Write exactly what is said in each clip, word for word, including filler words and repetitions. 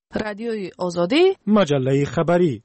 رادیوی آزادی، مجله خبری.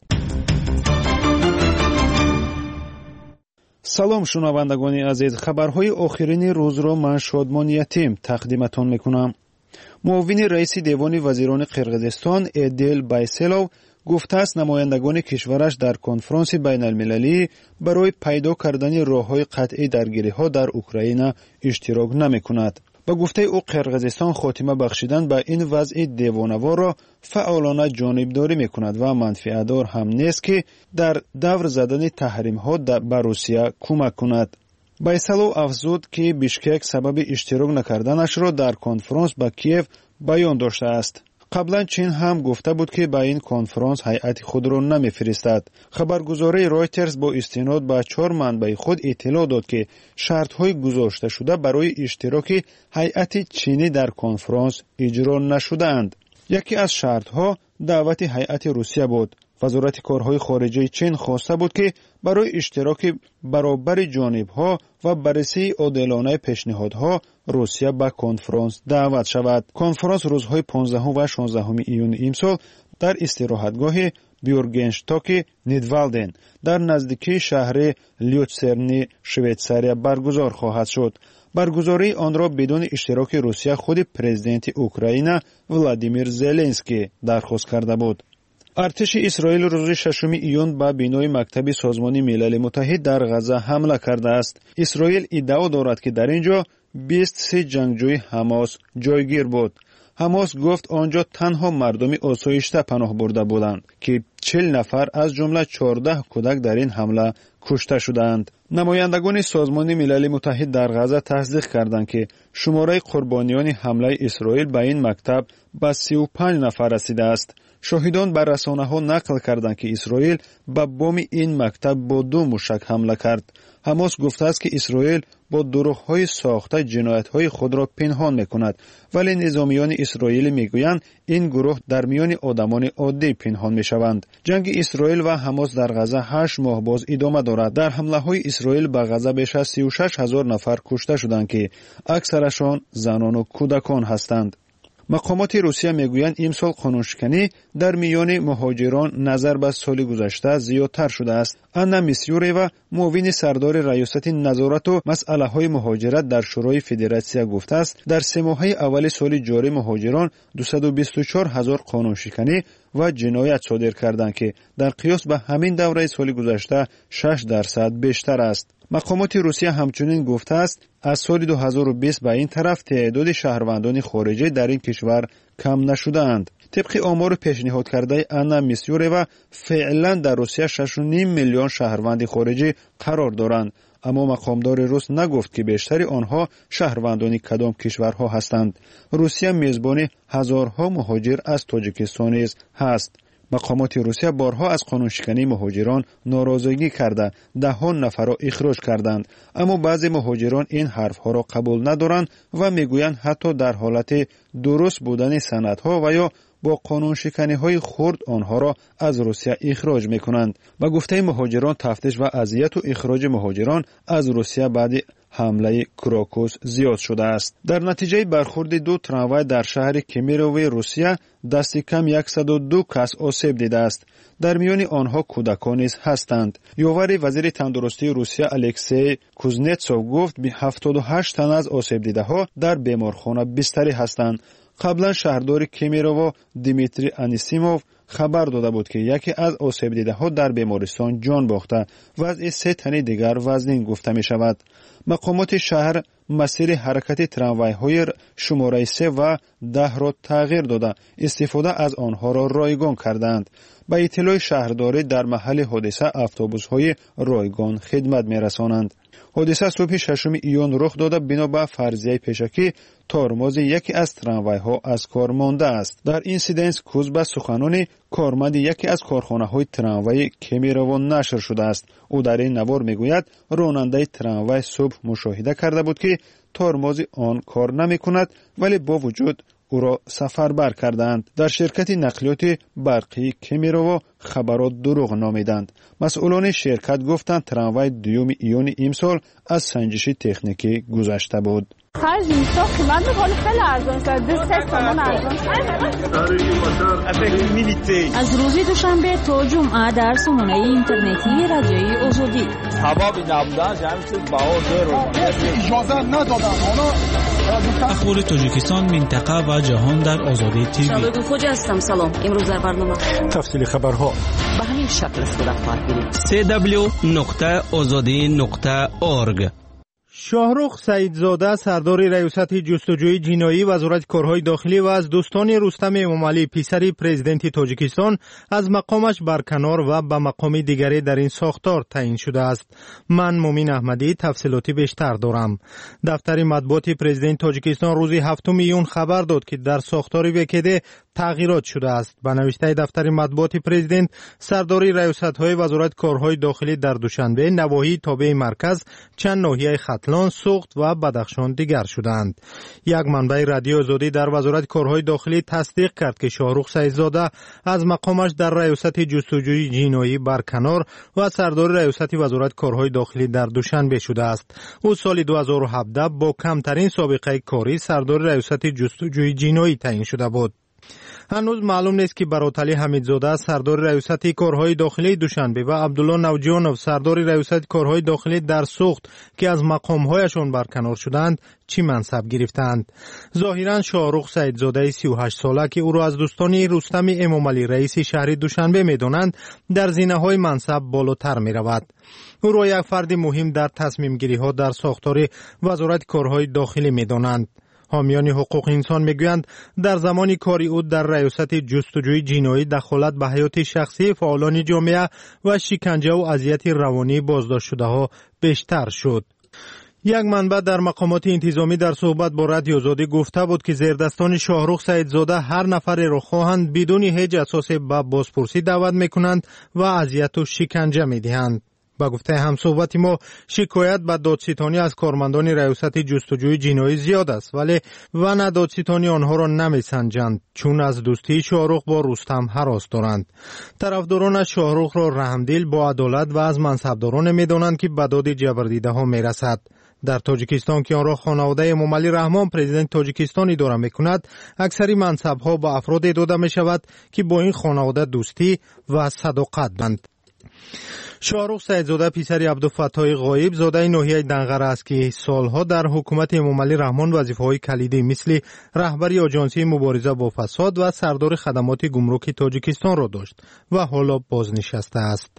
سلام شنوندگان عزیز، خبرهای آخرین روز را من شادمان یتیم تقدیمتان میکنم. معاون رئیس دیوان وزیران قرقیزستان ادل بایسلو گفته است نمایندگان کشورش در کنفرانس بین المللی برای پیدا کردن راههای قطعی درگیری‌ها در اوکراین اشتراک نمی‌کند. با گفته او قرقیزستان خاتمه بخشیدن به این وضع دیوانه‌وار را فعالانه جانبداری می‌کند و منفعت‌دار هم نیست که در دور زدن تحریم‌ها به روسیه کمک کند. بایسلو افزود که بیشکک سبب اشتراک نکردنش را در کنفرانس با کیف بیان داشته است. قبلا چین هم گفته بود که به این کنفرانس هیئت خود را نمی‌فرستد. خبرگزاری رایترز با استناد به چهار منبع خود اطلاع داد که شرط‌های گذاشته شده برای اشتراک هیئت چینی در کنفرانس اجرا نشده‌اند. یکی از شرط‌ها دعوت هیئت روسیه بود. وزارت کارهای خارجه چین خواسته بود که برای اشتراک برابر جانب‌ها و بررسی عادلانه پیشنهادها روسیه به کنفرانس دعوت شود. کنفرانس روزهای پانزدهم و شانزدهم ایون امسال در استراحتگاه بیورگنشتاک نیدوالدن در نزدیکی شهر لیوتسرن شویتساریا برگزار خواهد شد. برگزاری آن را بدون اشتراک روسیه خود پرزیدنت اوکراین ولادیمیر زلنسکی درخواست کرده بود. ارتش اسرائیل روز ششم ایون به بینای مکتب سازمان ملل متحد در غزه حمله کرده است. اسرائیل ادعا دارد که در اینجا بیست و سه جنگجوی حماس جایگیر بود. حماس گفت آنجا تنها مردم آسایشته پناه برده بودند که چهل نفر از جمله چهارده کودک در این حمله کشته شدند. نمایندگان سازمان ملل متحد در غزه تصدیق کردند که شماره قربانیان حمله اسرائیل به این مکتب به سی و پنج نفر رسیده است. شاهدان بر رسانه‌ها نقل کردند که اسرائیل به بام این مکتب با دو موشک حمله کرد. حماس گفته است که اسرائیل با دروغ‌های ساخته جنایت‌های خود را پنهان می‌کند، ولی نظامیان اسرائیل می‌گویند این گروه در میان آدمان عادی پنهان می‌شوند. جنگ اسرائیل و حماس در غزه هشت ماه باز ادامه دارد. در حمله‌های اسرائیل به غزه بیش از سی و شش هزار نفر کشته شدند که اکثرشان زنان و کودکان هستند. مقامات روسیه میگویند امسال قانونشکنی در میان مهاجران نظر به سال گذشته زیادتر شده است. آنا میسیوریوا معاون سردار ریاست نظارت و مسئله های مهاجرت در شورای فدراسیون گفته است در سه ماهه اول سال جاری مهاجران دویست و بیست و چهار هزار قانونشکنی و جنایت صادر کردند که در قیاس به همین دوره سال گذشته شش درصد بیشتر است. مقامات روسیه همچنین گفته است از سال دو هزار و بیست به این طرف تعداد شهروندان خارجی در این کشور کم نشده‌اند. طبق آمار پیشنهاد کرده آنا میسیوریوا فعلا در روسیه شش و نیم میلیون شهروند خارجی قرار دارند، اما مقامدار روس نگفت که بیشتر آنها شهروندان کدام کشورها هستند. روسیه میزبان هزارها مهاجر از تاجیکستان نیز هست. مقامات روسیه بارها از قانونشکنی مهاجران ناراضگی کرده دهها نفر را اخراج کردند، اما بعضی مهاجران این حرفها را قبول ندارند و میگویند حتی در حالت درست بودن سندها و یا با قانونشکنی های خرد آنها را از روسیه اخراج میکنند. با گفته مهاجران تفتیش و اذیت و اخراج مهاجران از روسیه بعد حمله کراکوس زیاد شده است. در نتیجه برخورد دو تراموای در شهر کمیروو روسیه دست کم صد و دو کس آسیب دیده است. در میان آنها کودکان نیز هستند. یاور وزیر تندرستی روسیه الکسی کوزنتسوف گفت به هفتاد و هشت تن از آسیب دیده ها در بیمارخانه بستری هستند. قبلا شهردار کمیروو دیمیتری انیسیموف خبر داده بود که یکی از آسیب دیده ها در بیمارستان جان باخته و از سه تن دیگر وزنین گفته می شود. مقامات شهر مسیر حرکت تراموای های شماره سه و ده را تغییر داده استفاده از آنها را رایگان کردند. با اطلاع شهرداری در محل حادثه اتوبوس های رایگان خدمت می رسانند. حادثه صبح ششم ایون رخ داده بنا به فرضیه پیشکی ترمز یکی از تراموای ها از کار مانده است. در اینسیدنس کوز به سخنان کارمند یکی از کارخانه های تراموای کمیروو نشر شده است. او در این نوار میگوید راننده تراموای صبح مشاهده کرده بود که ترمز آن کار نمی کند، ولی با وجود او را سفربر کردند. در شرکت نقلیات برقی کمیروو خبرات دروغ نامیدند. مسئولان شرکت گفتند تراموای دوم ایون امسال از سنجش تکنیکی گذشته بود. خرج میشه قیمت بالا خیلی ارزان شد. دو سه تومن ارزان شد. از روز دوشنبه تا جمعه در سامانه اینترنتی رادیوی آزادی. هوا نبودن جمعیت باور رو اجازه ندادن. اخبار تاجیکستان، منطقه و جهان در آزادی تیوی. شالوی خوج هستم. سلام. امروز در برنامه تفصیل خبرها به همین شکل صورت خواهد گرفت. سی دبلیو نقطه آزادی نقطه اورگ. شاهرخ سعیدزاده سردار ریاست جستجوی جنایی وزارت کارهای داخلی و از دوستان رستم امامعلی پسر پرزیدنت تاجیکستان از مقامش برکنار و به مقام دیگری در این ساختار تعیین شده است. من مومین احمدی تفصیلاتی بیشتر دارم. دفتر مطبوعات پرزیدنت تاجیکستان روز هفتم ایون خبر داد که در ساختار وکیده تغییرات شده است. به نوشته دفتر مطبوعات پرزیدنت، سرداری ریاست‌های وزارت کارهای داخلی در دوشنبه، نواحی تابع مرکز، چند ناحیه ختلان، سوخت و بدخشان دیگر شدند. یک منبع رادیو آزادی در وزارت کارهای داخلی تصدیق کرد که شاهرخ سعیدزاده از مقامش در ریاست جستجوی جنایی برکنار و سردار ریاست وزارت کارهای داخلی در دوشنبه شده است. او سال دو هزار و هفده با کمترین سابقه کاری سردار ریاست جستجوی جنایی تعیین شده بود. هنوز معلوم نیست که براتلی حمیدزاده سردار ریاست کارهای داخلی دوشنبه و عبدالله نوجانov سردار ریاست کارهای داخلی در سوخت که از مقامهایشان برکنار شدند چی منصب گرفتند. ظاهرا شاهرخ سعیدزاده سی و هشت ساله که او را از دوستان رستم امامعلی رئیس شهر دوشنبه می‌دانند در زینه‌های منصب بالاتر می‌رود. او را یک فرد مهم در تصمیم گیری ها در ساختار وزارت کارهای داخلی می‌دانند. حامیان حقوق انسان میگویند در زمان کاری او در ریاست جستجوی جنایی دخالت به حیات شخصی فعالان جامعه و شکنجه و اذیت روانی بازداشت شده ها بیشتر شد. یک منبع در مقامات انتظامی در صحبت با رادیو آزادی گفته بود که زیردستان شاهرخ سعیدزاده هر نفر را خواهند بدون هیچ اساس به بازپرسی دعوت میکنند و اذیت و شکنجه میدهند. با گفته همصحبت ما، شکایت به دادستانی از کارمندان ریاست جستجوی جنایی زیاد است، ولی و نه دادستانی آنها را نمیسنجند چون از دوستی شاهرخ با رستم هراس دارند. طرفداران شاهرخ را رحمدل با عدالت و از منصبداران میدانند که به داد جبردیده ها میرسد. در تاجیکستان که آن را خانواده امامعلی رحمان پرزیدنت تاجیکستان اداره میکند، اکثری منصب ها با افراد داده می شود که با این خانواده دوستی و صداقت دارند. شاهرخ سعیدزاده پسر عبدالفتاح غایب زاده ناحیه دنقره است که سالها در حکومت امامعلی رحمان وظیفه‌های کلیدی مثل رهبری آژانسی مبارزه با فساد و سردار خدمات گمرک تاجیکستان را داشت و حالا بازنشسته است.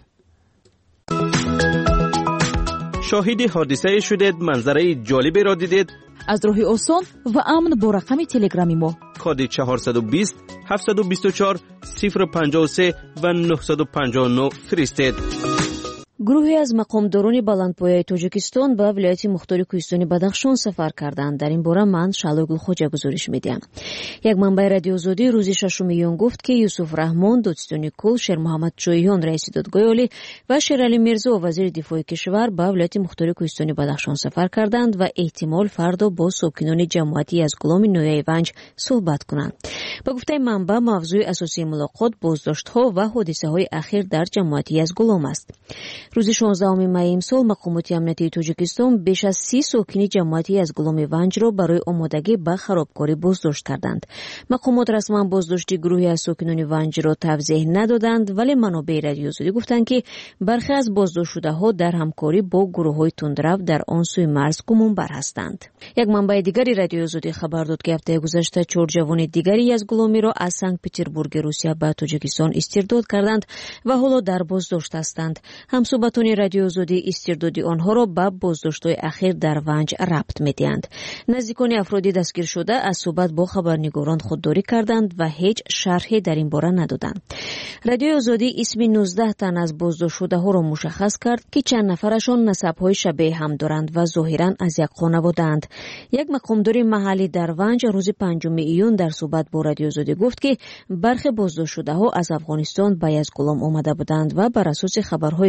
شاهد حادثه شدید، منظره جالبی را دیدید؟ از راه آسان و امن با رقم تلگرامی ما کد چهارصد و بیست هفتصد و بیست و چهار صفر پنجاه و سه و نهصد و پنجاه و نه فرستید. گروهی از مقامداران بلندپایه تاجیکستان به ولایت مختار کوهستانی بدخشان سفر کردند. در این باره من شالوی خوجا گزارش میدم. یک منبع رادیو آزادی روز ششم ایون گفت که یوسف رحمان دادستانی کل، شیر محمد چویان رئیس دادگاه عالی و شیرعلی میرزا وزیر دفاع کشور به ولایت مختار کوهستانی بدخشان سفر کردند و احتمال فردا با ساکنان جماعتی از گلام نویای ونج صحبت کنند. با گفته منبع موضوع اساسی ملاقات بازداشت‌ها و حادثه‌های اخیر در جماعتی از گلام است. روز شانزدهم می امسال مقامات امنیتی تاجیکستان بیش از سی ساکنی جماعتی از گلام ونج را برای آمادگی به خرابکاری بازداشت کردند. مقامات رسما بازداشت گروهی از ساکنان ونج را توضیح ندادند، ولی منابع رادیو آزادی گفتند که برخی از بازداشت شده‌ها در همکاری با گروه‌های تندرو در آن سوی مرز گمانبر هستند. یک منبع دیگری رادیو آزادی خبر داد که هفته گذشته چهار جوان دیگری از گلامی را از سنت پترزبورگ روسیه به تاجیکستان استرداد کردند و حالا در بازداشت هستند. همصحبتان رادیو آزادی استرداد آنها را به بازداشت‌های اخیر در ونج ربط می‌دهند. نزدیکان افرادی دستگیر شده از صحبت با خبرنگاران خودداری کردند و هیچ شرحی در این باره ندادند. رادیو آزادی اسم نوزده تن از بازداشت شده‌ها را مشخص کرد که چند نفرشان نسب‌های شبیه هم دارند و ظاهراً از یک خانواده‌اند. یک مقامدار محلی در ونج روز پنجم ایون در صحبت با رادیو آزادی گفت که برخی بازداشت شده‌ها از افغانستان به یزدگلام آمده بودند و بر اساس خبرهایی که او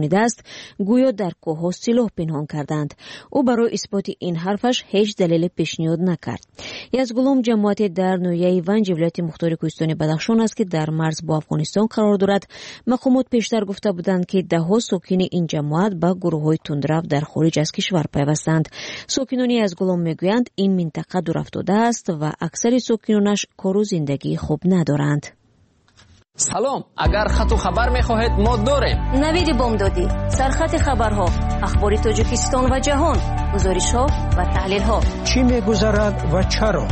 گردانیده است گویا در کوه‌ها سلاح پنهان کردند. او برای اثبات این حرفش هیچ دلیل پیشنهاد نکرد. یزگولوم جماعت در نویه ونج ولایت مختار کوهستان بدخشان است که در مرز با افغانستان قرار دارد. مقامات پیشتر گفته بودند که ده‌ها ساکن این جماعت به گروه‌های تندرو در خارج از کشور پیوستند. ساکنان یزگولوم میگویند این منطقه دور افتاده است و اکثر ساکنانش کار و زندگی خوب ندارند. سلام، اگر خط و خبر می‌خواهید ما داریم. نوید بامدادی، سرخط خبرها، اخبار تاجیکستان و جهان، گزارش‌ها و تحلیل‌ها. چی می‌گذرد و چرا؟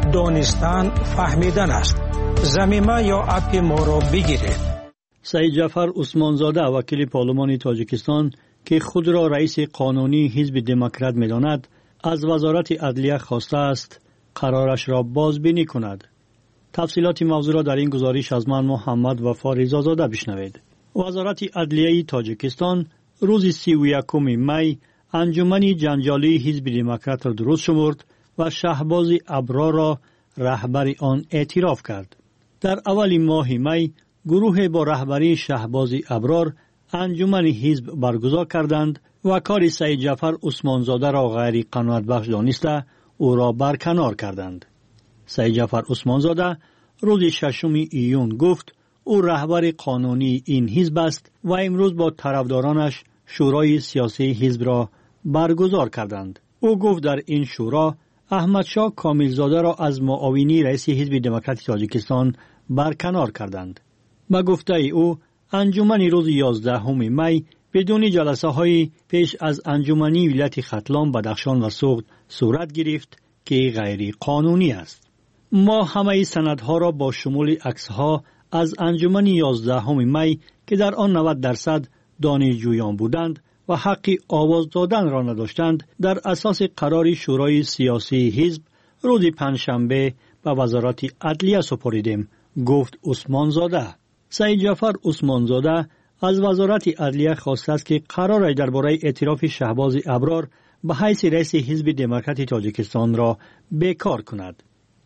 دانستن فهمیدن است. زمینه یا اپ ما را بگیرید. سعید جعفر عثمانزاده وکیل پارلمان تاجیکستان که خود را رئیس قانونی حزب دموکرات می‌داند، از وزارت عدلیه خواسته است قرارش را بازبینی کند. تفصیلات موضوع را در این گزارش از من محمد وفا رضازاده بشنوید. وزارت عدلیه تاجیکستان روز سی و یکم می انجمن جنجالی حزب دموکرات را درست شمرد و شهباز ابرار را رهبر آن اعتراف کرد. در اول ماه می گروه با رهبری شهباز ابرار انجمن حزب برگزار کردند و کار سعید جعفر عثمانزاده را غیر قانونی بخش دانسته او را برکنار کردند. سعید جعفر عثمانزاده روز ششم ایون گفت او رهبر قانونی این حزب است و امروز با طرفدارانش شورای سیاسی حزب را برگزار کردند. او گفت در این شورا احمدشاه کاملزاده را از معاونی رئیس حزب دموکرات تاجیکستان برکنار کردند. با گفته او انجمن روز یازدهم می بدون جلسه های پیش از انجمنی ولایت ختلان، بدخشان و سوغد صورت گرفت که غیر قانونی است. ما همه سندها را با شمول عکسها از انجمن یازدهم می که در آن نود درصد دانشجویان بودند و حق آواز دادن را نداشتند در اساس قرار شورای سیاسی حزب روز پنجشنبه به وزارت عدلیه سپردیم، گفت عثمانزاده. سعید جعفر عثمانزاده از وزارت عدلیه خواسته است که قرار درباره اعتراف شهباز ابرار به حیث رئیس حزب دموکرات تاجیکستان را بیکار کند.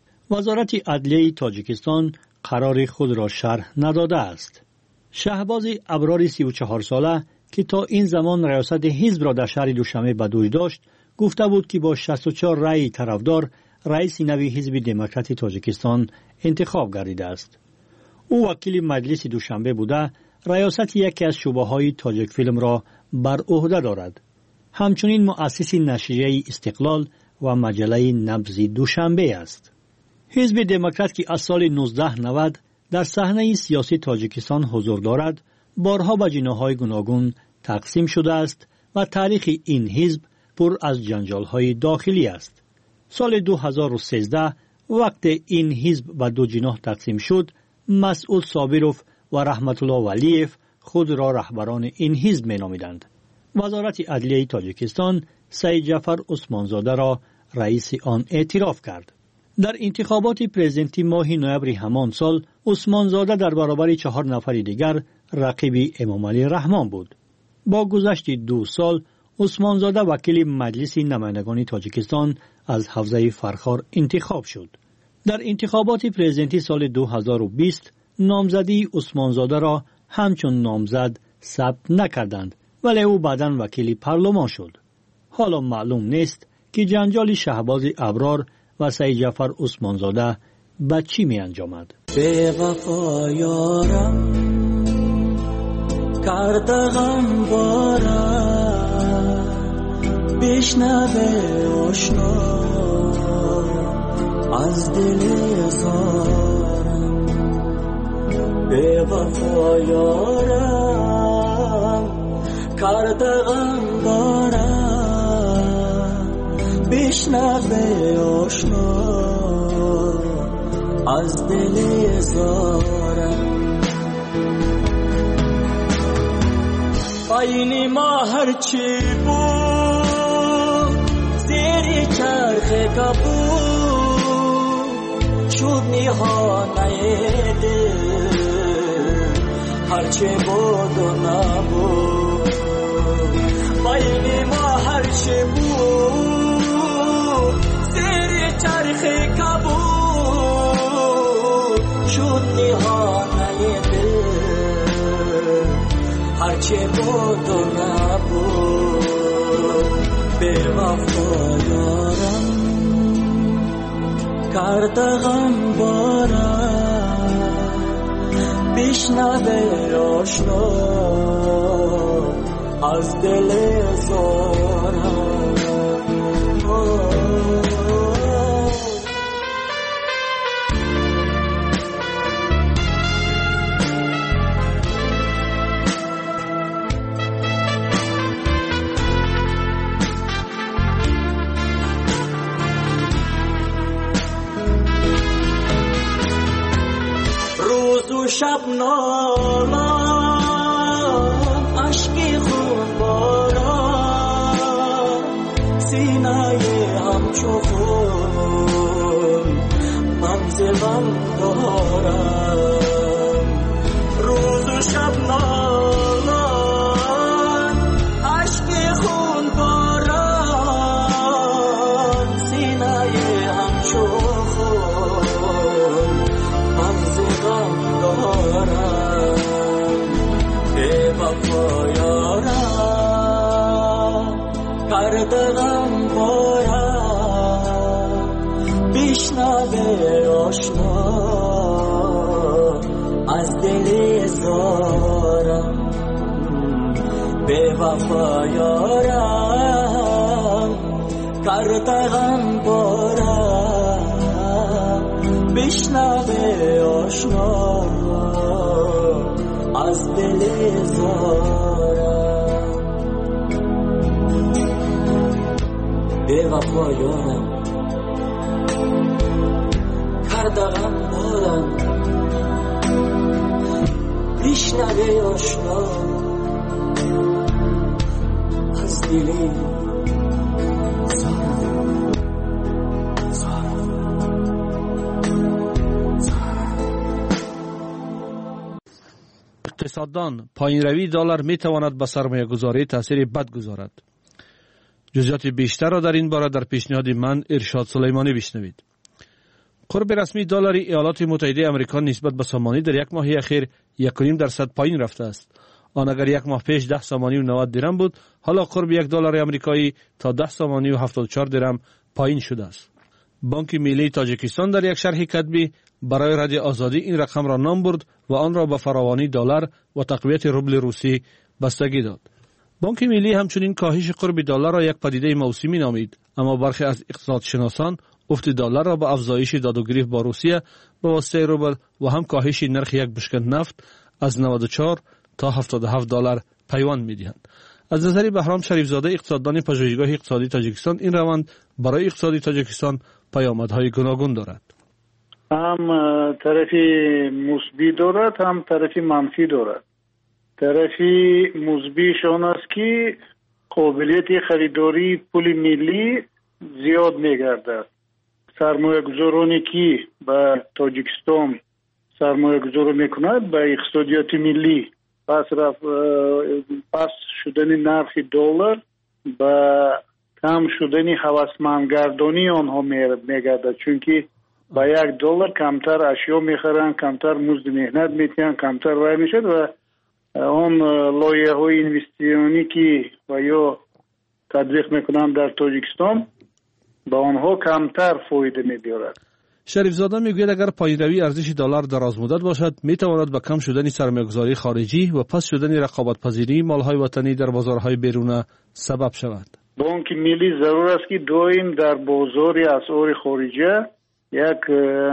وزارت عدلیه تاجیکستان قرار خود را شرح نداده است. شهباز ابرار سی و چهار ساله که تا این زمان ریاست حزب را در شهر دوشنبه به دوش داشت، گفته بود که با شصت و چهار رأی طرفدار رئیس نوی حزب دموکرات تاجیکستان انتخاب گردیده است. او وکیل مجلس دوشنبه بوده، ریاست یکی از شعبه‌های تاجیک فیلم را بر عهده دارد. همچنین مؤسس نشریه استقلال و مجله نبض دوشنبه است. حزب دموکرات که از سال نوزده نود در صحنه سیاسی تاجیکستان حضور دارد، بارها به جناح‌های گوناگون تقسیم شده است و تاریخ این حزب پر از جنجال‌های داخلی است. سال دو هزار و سیزده وقت این حزب به دو جناح تقسیم شد، مسعود صابروف و رحمت الله ولیف خود را رهبران این حزب می‌نامیدند. وزارت عدلیه تاجیکستان سعید جعفر عثمانزاده را رئیس آن اعتراف کرد. در انتخابات پرزیدنتی ماه نوامبر همان سال عثمانزاده در برابر چهار نفر دیگر رقیب امام علی رحمان بود. با گذشت دو سال عثمانزاده وکیل مجلس نمایندگان تاجیکستان از حوزه فرخار انتخاب شد. در انتخابات پرزیدنتی سال دو هزار و بیست نامزدی عثمانزاده را همچون نامزد ثبت نکردند، ولی او بعداً وکیل پارلمان شد. حالا معلوم نیست که جنجال شهباز ابرار و سعید جعفر عثمانزاده به چی می انجامد. بے وفا یارم کرده غم بارم بشنوه آشنا از دل زارم. بے وفا یارم کرده غم بارم بشنوه آشنا از دل زارم. آینی ما هرچی بود زیر چرخ کبود شد نیهانه دل هرچی بود و نبود. آینی ما هرچی بود زیر چرخ کبود شد نیهانه دل هرچی هرچه بود و نبود به وفا یارم کرده غم بارم بشنوه آشنا از دل زارم شب نالم اشکی خون بارم سینه همچو خون منزل غم دارم روز و شب نالم اشکی خون بارم سینه همچو خون منزل غم به وفا یارم کرده غم بارم بشنوه آشنا از دل زارم به وفا یارم کرده غم بارم بشنوه آشنا از دل زارم به وفا یارم کرده غم بارم بشنوه آشنا از دل اقتصاددان پایین روی دلار می تواند به سرمایه گذاری تاثیر بد گذارد. جزئیات بیشتر را در این باره در پیشنهاد من ارشاد سلیمانی بشنوید. قرب رسمی دلار ایالات متحده آمریکا نسبت به سامانی در یک ماه اخیر یک و نیم درصد پایین رفته است. آن اگر یک ماه پیش ده سامانی و نود درم بود، حالا قرب یک دلار آمریکایی تا ده سامانی و هفتاد و چهار درم پایین شده است. بانک ملی تاجیکستان در یک شرح کتبی برای رد آزادی این رقم را نام برد و آن را به فراوانی دلار و تقویت روبل روسی بستگی داد. بانک ملی همچنین کاهش قرب دلار را یک پدیده موسمی نامید، اما برخی از اقتصادشناسان افت دلار را به افزایش داد و گریخت با روسیه به واسطه روبل و هم کاهش نرخ یک بشکه نفت از نود و چهار تا هفتاد و هفت دلار پیوند می‌دهند. از نظر بهرام شریفزاده اقتصاددان پژوهشگاه اقتصادی تاجیکستان، این روند برای اقتصاد تاجیکستان پیامدهای گوناگون دارد. هم طرفی مثبت دارد، هم طرفی منفی دارد. طرفی مثبتش آن است که قابلیت خریداری پول ملی زیاد می‌گردد. سرمایه‌گذارانی که به تاجیکستان سرمایه گذاری می‌کند به اقتصادیات ملی پس رفت پس شدن نرخ دلار با کم شدن هوسمندگردانی آنها می‌گردد، چون که با یک دلار کمتر اشیا می‌خرند، کمتر مزد مهنت می‌دهند، کمتر وای می‌شد و آن لایحه‌های اینوستیسیونی که و یا تطبیق می‌کنند در تاجیکستان با آنها کمتر فایده می‌دارد. شریفزاده میگوید اگر پایین‌روی ارزش دلار دراز مدت باشد میتواند به کم شدن سرمایه‌گذاری خارجی و پس شدن رقابت‌پذیری مال‌های وطنی در بازارهای بیرون سبب شود. بانک ملی ضرور است که دائم در بازار اسعار خارجی یک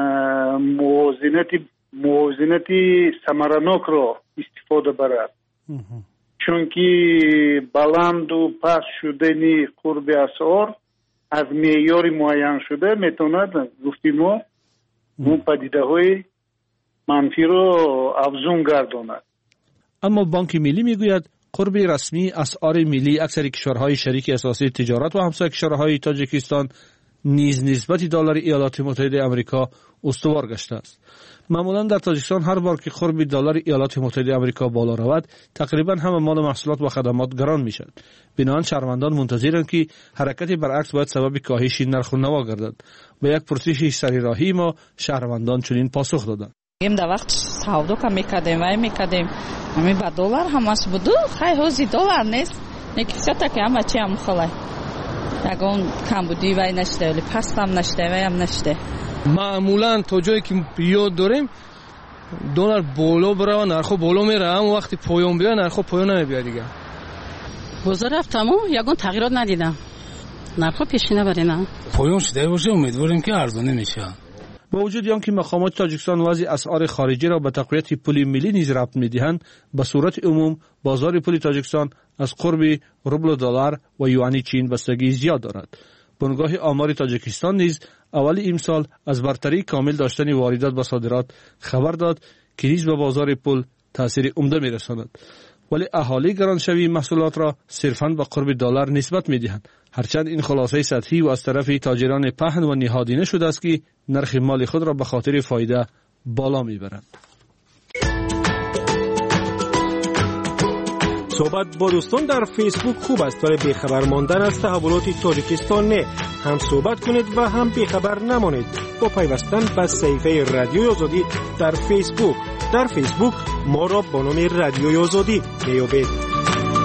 موازنت موازنت ثمرناک را استفاده برد، چون که بلند و پس شدن قرب اسعار از معیار معین شده میتواند گفتیم ما اون پدیده های منفی رو افزون گرداند. اما بانک ملی میگوید قرب رسمی اسعار ملی اکثر کشورهای شریک اساسی تجارت و همسایه کشورهای تاجیکستان نیز نسبت دلار ایالات متحده آمریکا استوار گشته است. معمولا در تاجیکستان هر بار که قرب دلار ایالات متحده آمریکا بالا رود تقریبا همه مال و محصولات و خدمات گران میشد. بنابراین شهروندان منتظرند که حرکت برعکس باید سبب کاهش نرخ و نوا گردد. به یک پرسش سریراهی ما شهروندان چنین پاسخ دادند. یم در وقت سودا که میکردیم و میکردیم همین با دلار همش بودو خیلی هزی دلار نیست نیکی все-таки همه چی هم خاله یکون کم بودی وی نشته ولی پست هم نشته وی هم نشته معمولا تا جایی که یاد داریم دلار بالا بره نرخ بالا میره اما وقتی پایان بیاد نرخ پایان نمیاد دیگه بازار رفتم و یگان تغییرات ندیدم نرخ پیشینه بره نه پایان شده باشه امیدواریم که ارزانه میشه. با وجود آنکه مقامات تاجیکستان وضع اسعار خارجی را به تقویت پول ملی نیز ربط می‌دهند، به صورت عموم بازار پول تاجیکستان از قرب روبل دلار و یوانی چین بستگی زیاد دارد. بنگاه آمار تاجیکستان نیز اول امسال از برتری کامل داشتن واردات و صادرات خبر داد که نیز به بازار پول تاثیر عمده می‌رساند. ولی اهالی گرانشوی محصولات را صرفاً به قرب دلار نسبت می‌دهند. هرچند این خلاصه سطحی و از طرف تاجران پهن و نهادینه شده است که نرخ مال خود را به خاطر فایده بالا میبرند. صحبت با دوستان در فیسبوک خوب است ولی بیخبر ماندن از تحولات تاجیکستان نه. هم صحبت کنید و هم بیخبر نمانید با پیوستن به صفحه رادیوی آزادی در فیسبوک. در فیسبوک ما را با نام رادیوی آزادی میابید.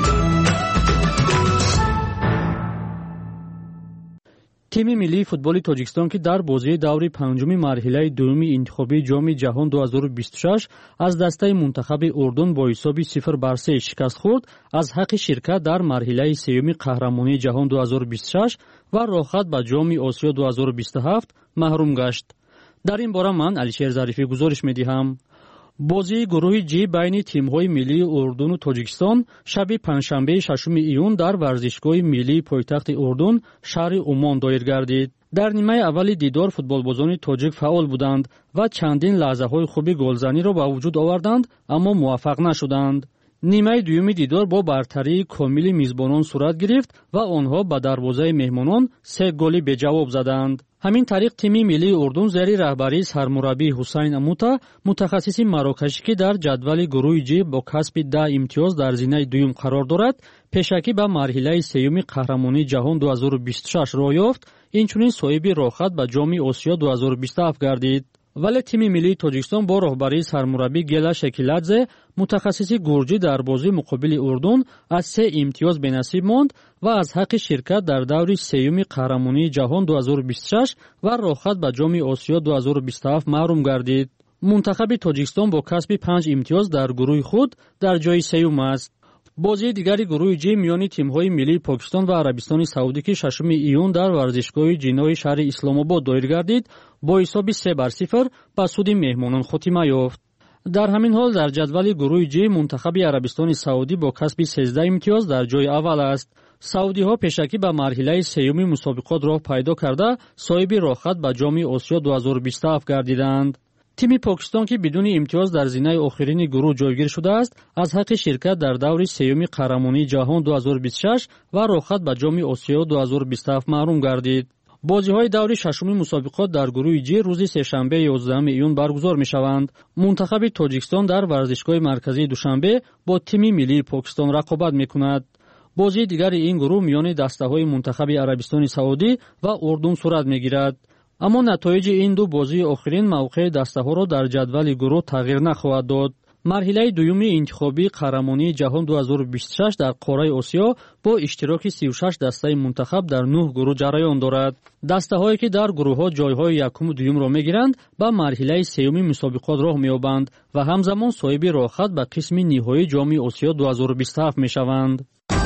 تیم ملی فوتبال تاجیکستان که در بازی دور پنجم مرحله دوم انتخابی جام جهان دو هزار و بیست و شش از دسته منتخب اردن با حساب صفر بر سه شکست خورد، از حق شرکت در مرحله سوم قهرمانی جهان دو هزار و بیست و شش و راحت به جام آسیا دو هزار و بیست و هفت محروم گشت. در این باره من علیشیر ظریفی گزارش می‌دهم. بازی گروه جی بین تیم‌های ملی اردن و تاجیکستان شب پنجشنبه ششم ایون در ورزشگاه ملی پایتخت اردن شهر عمان دایر گردید. در نیمه اول دیدار فوتبالبازان تاجیک فعال بودند و چندین لحظه‌های خوبی گلزنی را به وجود آوردند اما موفق نشدند. نیمه دوم دیدار با برتری کامل میزبانان صورت گرفت و آنها به دروازه مهمانان سه گلی به جواب زدند. همین طریق تیم ملی اردن زیر رهبری سرمربی حسین اموتا متخصص مراکشی که در جدول گروه جی با کسب ده امتیاز در زینه دوم قرار دارد، پیشکی به مرحله سوم قهرمانی جهان دو هزار و بیست و شش را یافت، اینچنین صاحب راحت به جام آسیا دو هزار و بیست و هفت گردید. ولی تیم ملی تاجیکستان با رهبری سرمربی گلا شکیلادزه متخصص گرجی در بازی مقابل اردن از سه امتیاز به نصیب ماند و از حق شرکت در دور سوم قهرمانی جهان دو هزار و بیست و شش و راحت به جام آسیا دو هزار و بیست و هفت محروم گردید. منتخب تاجیکستان با کسب پنج امتیاز در گروه خود در جای سوم است. بازی دیگری گروه جی میان تیم‌های ملی پاکستان و عربستان سعودی که ششم ایون در ورزشگاه جنای شهر اسلام آباد دایر گردید با حساب سه بر صفر به سود مهمانان خاتمه یافت. در همین حال در جدول گروه جی منتخب عربستان سعودی با کسب سیزده امتیاز در جای اول است. سعودی ها پیشکی به مرحله سوم مسابقات راه پیدا کرده صاحب راحت به جام آسیا دو هزار و بیست و هفت گردیدند. تیم پاکستان که بدون امتیاز در زینه آخرین گروه جایگیر شده است، از حق شرکت در دور سوم قهرمانی جهان دو هزار و بیست و شش و راحت به جام آسیا دو هزار و بیست و هفت محروم گردید. بازی‌های دور ششم مسابقات در گروه جی روز سه‌شنبه یازدهم ایون برگزار می‌شوند. منتخب تاجیکستان در ورزشگاه مرکزی دوشنبه با تیم ملی پاکستان رقابت می‌کند. بازی دیگر این گروه میان دسته‌های منتخب عربستان سعودی و اردن صورت می‌گیرد. اما نتایج این دو بازی آخرین موقع دسته‌ها را در جدول گروه تغییر نخواهد داد. مرحله دوم انتخابی قهرمانی جهان دو هزار و بیست و شش در قاره آسیا با اشتراک سی و شش دسته منتخب در نه گروه جریان دارد. دسته‌هایی که در گروه‌ها جای‌های یکم و دوم را می‌گیرند به مرحله سوم مسابقات راه می‌یابند و همزمان صاحب راحت به قسم نهایی جام آسیا دو هزار و بیست و هفت می‌شوند.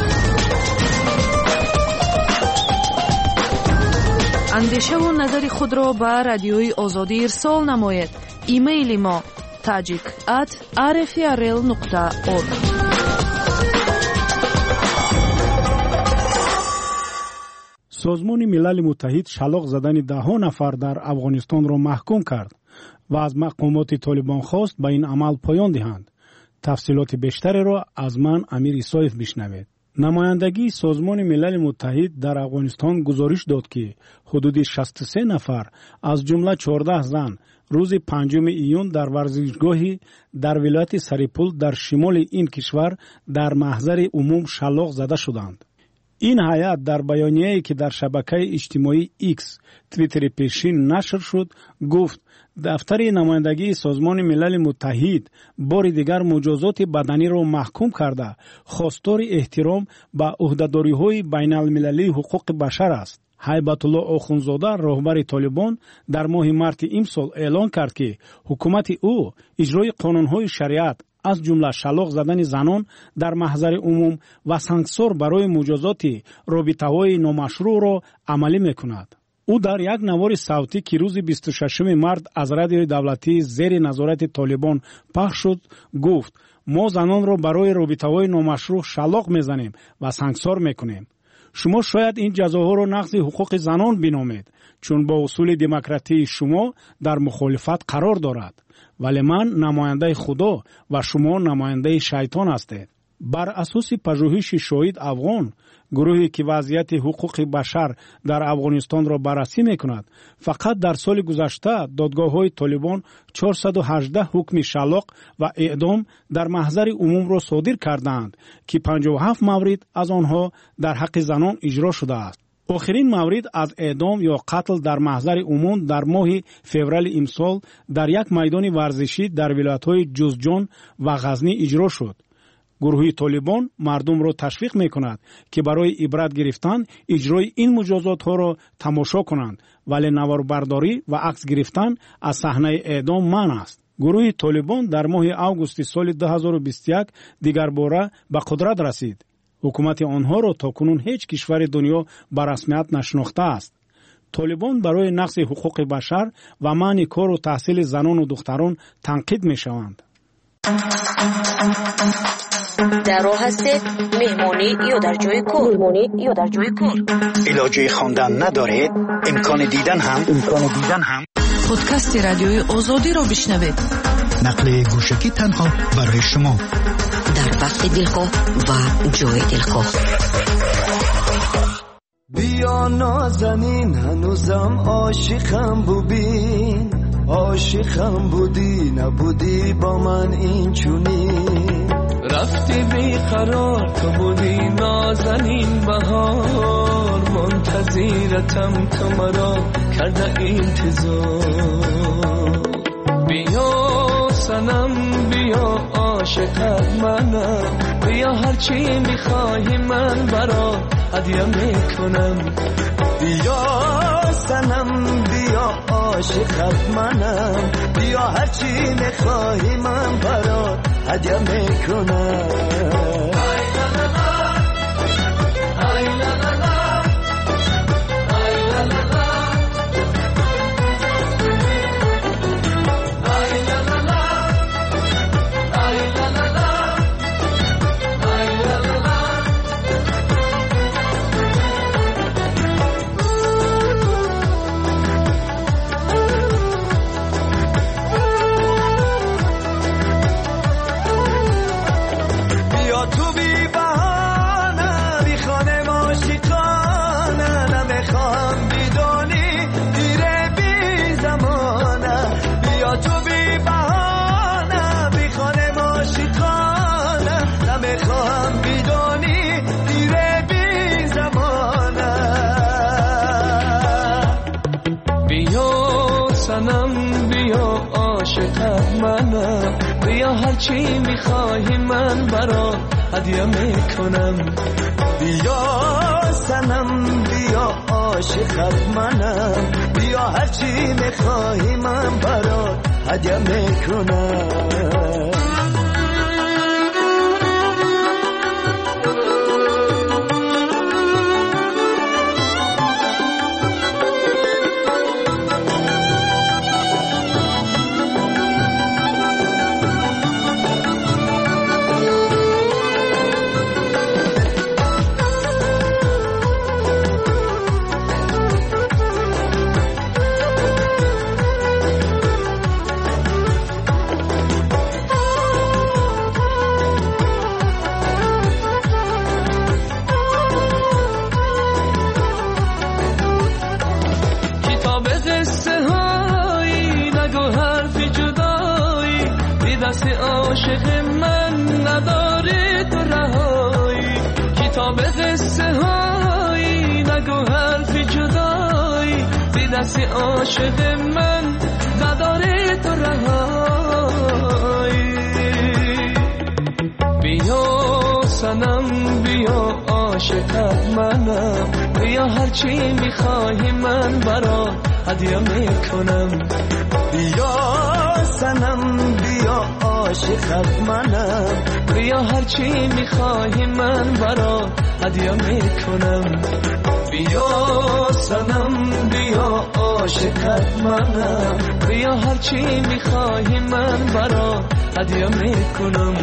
اندیشه و نظر خود را به رادیوی آزادی ارسال نماید. ایمیل ما تاجیک ات آر اف ار ال نقطه اور. سازمان ملل متحد شلاق زدن ده ها نفر در افغانستان را محکوم کرد و از مقامات طالبان خواست به این عمل پایان دهند. تفصیلات بیشتری را از من امیر ایسایف بشنوید. نمایندگی سازمان ملل متحد در افغانستان گزارش داد که حدود شصت و سه نفر از جمله چهارده زن روز پنجم ایون در ورزشگاهی در ولایت سریپول در شمال این کشور در محضر عموم شلاق زده شدند. این هیئت در بیانیه‌ای که در شبکه اجتماعی ایکس توییتر پیشین نشر شد گفت دفتر نمایندگی سازمان ملل متحد بار دیگر مجازات بدنی را محکوم کرده خواستار احترام به عهدهداری‌های بین المللی حقوق بشر است. هیبت الله آخوندزاده راهبر طالبان در ماه مارت امسال اعلان کرد که حکومت او اجرای قانون‌های شریعت از جمله شلاق زدن زنان در محضر عموم و سانکسور برای مجازات رابطه‌های نامشروع را عملی می‌کند. او در یک نوار صوتی که روز بیست و ششم مارس از رادیوی دولتی زیر نظارت طالبان پخش شد گفت: ما زنان را برای رابطه‌های نامشروع شلاق می‌زنیم و سانکسور می‌کنیم. شما شاید این جزاها را نقض حقوق زنان بنامید چون با اصول دموکراتی شما در مخالفت قرار دارد، ولی من نماینده خدا و شما نماینده شیطان هستید. بر اساس پژوهش شاهد افغان، گروهی که وضعیت حقوق بشر در افغانستان را بررسی می‌کند، فقط در سال گذشته دادگاه‌های طالبان چهارصد و هجده حکم شلاق و اعدام در محضر عموم را صادر کردند که پنجاه و هفت مورد از آنها در حق زنان اجرا شده است. آخرین مورد از اعدام یا قتل در محضر عموم در ماه فوریه امسال در یک میدان ورزشی در ولایت‌های جوزجان و غزنی اجرا شد. گروه طالبان مردم را تشویق می‌کند که برای عبرت گرفتن اجرای این مجازات ها را تماشا کنند، ولی نواربرداری و عکس گرفتن از صحنه اعدام منع است. گروه طالبان در ماه آگوست سال دو هزار و بیست و یک دیگر باره به قدرت رسید. حکومت آنها را تاکنون هیچ کشور دنیا به رسمیت نشناخته است. طالبان برای نقض حقوق بشر و منع کار و تحصیل زنان و دختران تنقید می‌شوند. در راه هستید مهمانی یا در جای کار مهمانی یا در جای کار علاجه خواندن ندارید، امکان دیدن هم امکان دیدن هم پادکست رادیوی آزادی را بشنوید. نقل گوشکی تنها برای شما در وقت دلخواه و جای دلخواه. بیا نازنین هنوزم عاشقم ببین، عاشقم بودی نبودی با من این چونی، رفتی بی قرار تو بودی نازنین بهار، منتظرتم تو مرا کرده انتظار. بیا سنم بیا عاشقت منم، بیا هرچی میخواهی من برا هدیه میکنم. بیا سنم بیا عاشقت منم، بیا هرچی میخواهی من برا هدیه میکنم. بیا هرچی میخواهی من برا هدیه میکنم. بیا سنم بیا عاشقت منم، بیا هرچی میخواهی من برا هدیه میکنم. دست عاشق من نداره تو رهایی. بیا سنم بیا عاشقت منم، بیا هرچی میخوای من برات هدیه میکنم. بیا سنم بیا عاشقت منم، بیا هرچی میخوای من برات هدیه میکنم. بیا سنم بیا عاشقت منم، بیا هرچی میخوای من برات هدیه میکنم.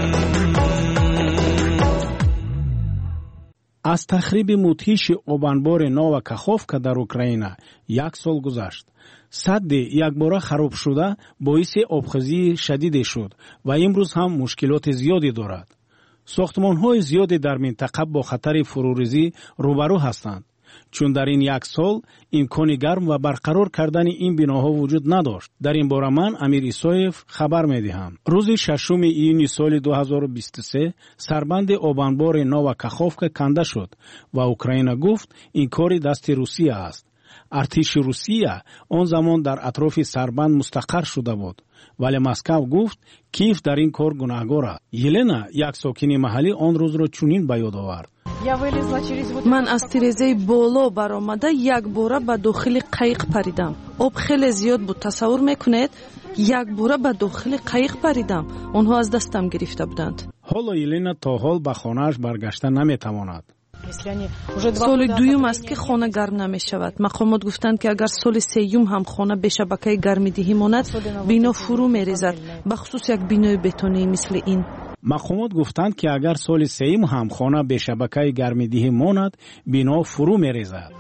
از تخریب مدهش آبانبار ناو کاخوفکا در اوکراینا یک سال گذشت. سد یکباره خراب شده باعث آبخوری شدید شد و امروز هم مشکلات زیادی دارد. ساختمان‌های زیادی در منطقه با خطر فروریزی روبرو هستند، چون در این یک سال امکان گرم و برقرار کردن این بناها وجود نداشت. در این باره من امیر ایسایف خبر می‌دهم. روز ششم ایون سال دو هزار و بیست و سه سربند آبانبار ناو کاخوفکا کنده شد و اوکراینا گفت این کار دست روسیه است. ارتش روسیه آن زمان در اطراف سربند مستقر شده بود، ولی مسکو گفت کیف در این کار گناهکار است. یلنا یک ساکن محلی آن روز را چنین به یاد آورد: من از تیرزه بالا برآمده یک باره به داخل قایق پریدم. آب خیلی زیاد بود. تصور میکنید یک باره به داخل قایق پریدم. آنها از دستم گرفته بودند. حالا یلنا تا حال به خانه‌اش برگشته نمیتواند. سال دویم است که خانه گرم نمی شود. مقامات گفتند که اگر سال سیوم هم خانه به شبکه گرمیدهی ماند بنا فرو می ریزد، بخصوص یک بینای بتونی مثل این. مقامات گفتند که اگر سال سیوم هم خانه به شبکه گرمیدهی ماند بنا فرو می ریزد.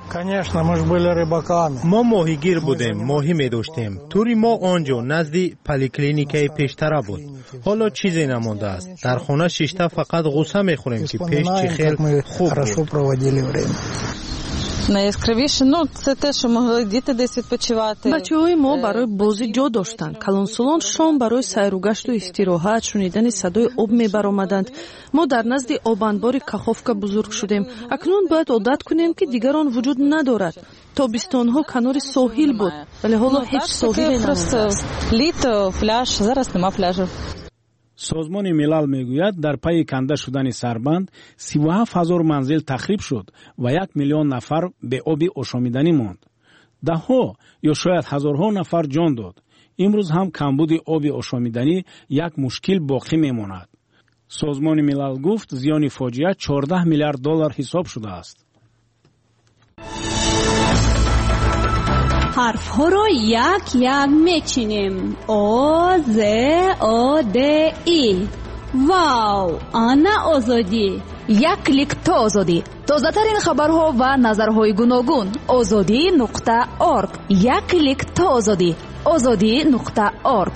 ما ماهیگیر بودیم، ماهی می داشتیم. توری ما آنجا نزدی پلیکلینیکای پیشتره بود. حالا چیزی نمانده است. در خانه شیشته فقط غصه می خوریم که پیش چی خیل خوب بود. Найяскравіше, ну, це те, що могли діти десь відпочивати. بچه‌های ما برای بازی جا داشتند. کلان سالان شام برای سیر و گشت و استراحت شنیدن صدای آب می‌برآمدند. ما در نزد آبانبار کاخوفکا بزرگ شدیم. اکنون باید عادت کنیم که دیگر آن وجود ندارد. تابستان‌ها کنار ساحل بود، ولی حالا هیچ ساحلی نمانده. لیتو پلاژ، зараз нема пляжу. سازمان ملل میگوید در پی کنده شدن سربند سی و هفت هزار منزل تخریب شد و یک میلیون نفر به آب آشامیدنی ماند. ده ها یا شاید هزارها نفر جان داد. امروز هم کمبود آب آشامیدنی یک مشکل باقی میماند. سازمان ملل گفت زیان فاجعه چهارده میلیارد دلار حساب شده است. حرف ها رو یک یک میچینیم. او ز او د ای. واو، آنا آزادی. یک کلیک تا آزادی. تازه ترین خبرها و نظرهای گوناگون. آزادی نقطه ارگ. یک کلیک تا آزادی. آزادی نقطه ارگ.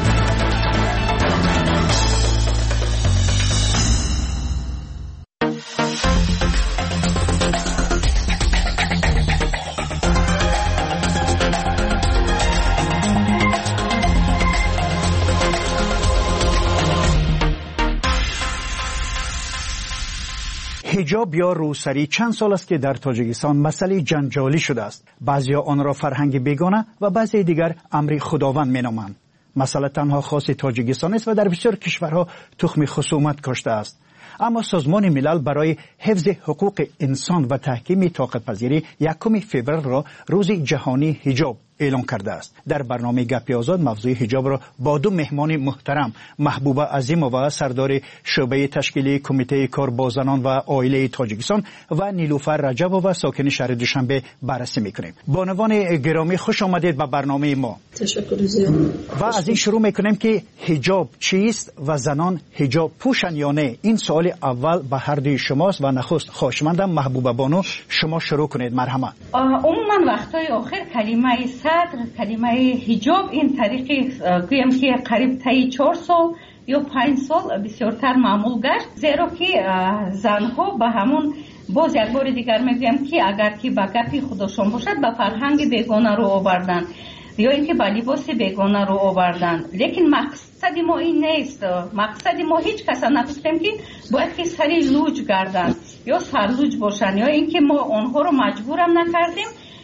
حجاب یا روسری چند سال است که در تاجیکستان مسئله جنجالی شده است. بعضی آن را فرهنگ بیگانه و بعضی دیگر امر خداوند مینامند. مسئله تنها خاص تاجیکستان است و در بسیار کشورها تخم خصومت کاشته است. اما سازمان ملل برای حفظ حقوق انسان و تحکیم طاقت پذیری یکم فوریه را روز جهانی حجاب اعلام کرده است. در برنامه گپی آزاد موضوع حجاب را با دو مهمان محترم، محبوبه عظیمووا سردار شعبه تشکیلی کمیته کار با زنان و عائله تاجیکستان و نیلوفر رجبووا ساکن شهر دوشنبه بررسی میکنیم. بانوان گرامی خوش آمدید به برنامه ما. تشکر زیاد. و از این شروع میکنیم که حجاب چیست و زنان حجاب پوشن یا نه؟ این سوال اول به هر دوی شماست و نخست خواهشمندم محبوبه بانو شما شروع کنید. مرحمت. عموما وقتای آخر کلمه صدر، کلمه حجاب این طریقی گویم که قریب تایی چهار سال یا پنج سال بسیارتر معمول گشت، زیرا که زنها به همون باز یک بار دیگر میگویم که اگر که به گپی خودشان باشد به فرهنگ بیگانه رو آوردن یا اینکه به لباس بیگانه رو آوردن. لیکن مقصد ما این نیست. مقصد ما هیچ کس نگفتیم که باید که سری لوج گردن یا سرلوج باشن یا اینکه ما آنها رو مجبورم نکردیم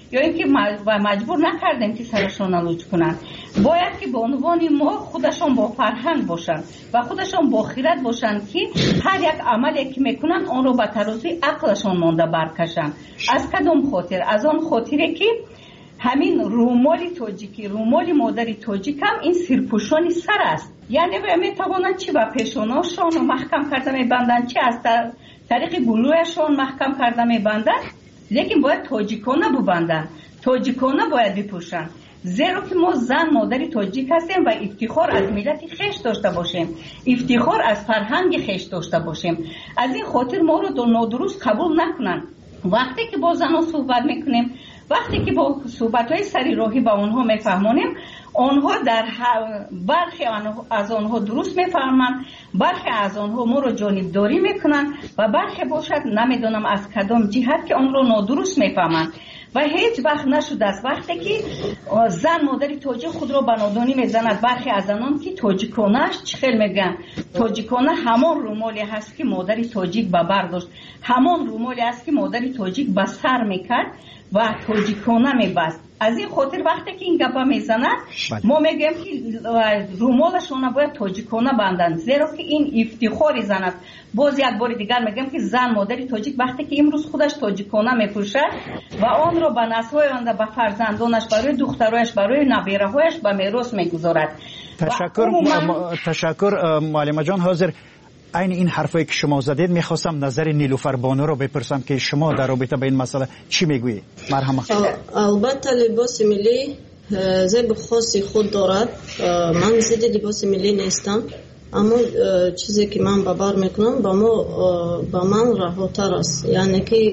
یا اینکه مجبور نکردیم که سرشون لوچ کنن. باید که به عنوان ما خودشون با فرهنگ باشن و خودشون با خیرت باشن که هر یک عملی که میکنن اون رو به ترازوی عقلشون مونده برکشن. از کدوم خاطر؟ از آن خاطره که همین رومالی تاجیکی، رومالی مادری تاجیک هم این سرپوشانی سر است. یعنی میتوانند چی به پیشوناشون محکم کرده میبندن، چی از طریق بلویشون محکم کرده میبندن، لیکن باید تاجیکانه ببندن، تاجیکانه باید بپوشن. زیرا که ما زن مادری تاجیک هستیم و افتخار از ملت خیش داشته باشیم، افتخار از فرهنگ خیش داشته باشیم. از این خاطر ما رو نادرست قبول نکنن. وقتی که با زنها صحبت میکنیم، وقتی که با صحبت‌های سری راهی با اونها میفهمونیم، اونها در برخی از اونها درست میفهمند، برخی از اونها ما رو جانبداری میکنن و برخی باشد نمیدونم از کدام جهت که اون رو نادرست میفهمند. و هیچ وقت نشده است وقتی که زن مادری تاجیک خود رو به نادانی میزند. برخی از آنان که تاجیکانه‌اش چخیل میگن، تاجیکانه همان رومالی هست که مادری تاجیک به بر داشت، همان رومالی هست که مادری تاجیک به سر میکرد و تاجیکانه میبست. از این خاطر وقتی که این گپا میزند ما میگیم که رومالشون باید تاجیکانه بندن، زیرا که این افتخاری زن است. باز یک بار دیگر میگم که زن مادری تاجیک وقتی که امروز خودش تاجیکانه میپوشد و آن رو به نسل‌های آینده، به فرزندانش، برای دخترایش، برای نبیره‌هایش به میراث میگذارد. تشکر عموماً... تشکر معلمه جان. حاضر این این حرفایی که شما زدید میخواستم نظر نیلوفر بانو رو بپرسم که شما در رابطه با این مسئله چی میگویید؟ مرحمت. البته لباس ملی زیب خاصی خود دارد. من ضد لباس ملی نیستم، اما چیزی که من ببر میکنم با ما با من رهاتر است. یعنی که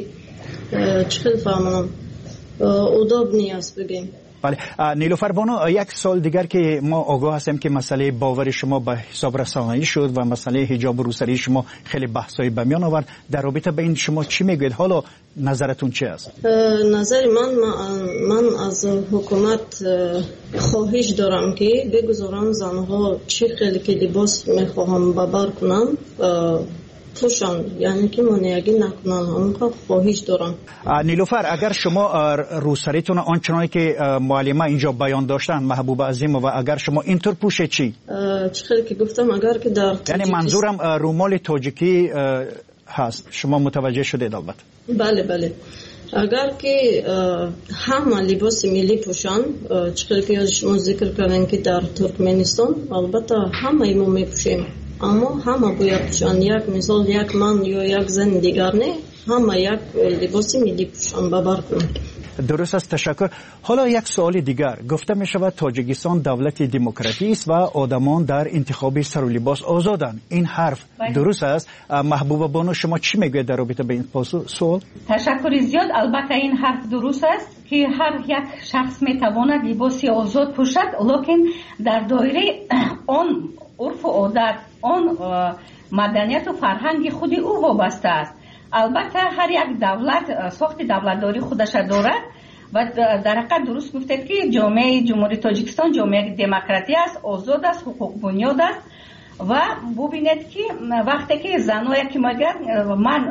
چخیل فهمونم اداب نیست بگیم. بله نیلوفر بانو، یک سال دیگر که ما آگاه هستیم که مسئله باور شما به حساب رسانه‌ای شد و مسئله حجاب و روسری شما خیلی بحثایی به میان آورد. در رابطه به این شما چی میگوید؟ حالا نظرتون چی است؟ نظر من من از حکومت خواهش دارم که بگذارن زنها چه خیلی که لباس میخواهم ببر کنم پوشان، یعنی که منیگی نکنن. همونقدر خواهش دارم. نیلوفر، اگر شما روسریتون آنچنانی که معلمه اینجا بیان داشتن محبوب عظیم و اگر شما اینطور پوشه چی؟ چخیلی که گفتم اگر که در یعنی منظورم رومال تاجیکی هست. شما متوجه شدید البته؟ بله بله. اگر که همه لباس ملی پوشن، چخیلی که شما ذکر کردن که در ترکمنستان البته همه ما میپوشیم، اما همه باید پوشن. یک مثال یک من یا یک زن دیگر نه، همه یک لباس ملی پوشن ببر کنن. درست است، تشکر. حالا یک سوال دیگر. گفته می شود تاجیکستان دولت دموکراتی است و آدمان در انتخاب سر و لباس آزادند. این حرف درست است؟ محبوبه بانو شما چی میگوید در رابطه به این سوال؟ تشکر زیاد. البته این حرف درست است که هر یک شخص میتواند لباسی آزاد پوشد، لکن در دایره آن عرف و عادت، آن مدنیت و فرهنگ خود او وابسته است. البته هر یک دولت ساخت دولتداری خودش دارد و در حقیقت درست گفتید که جامعه جمهوری تاجیکستان جامعه دموکراتی است، آزاد است، حقوق بنیاد است. و ببینید که وقتی که زنایی که میگن، من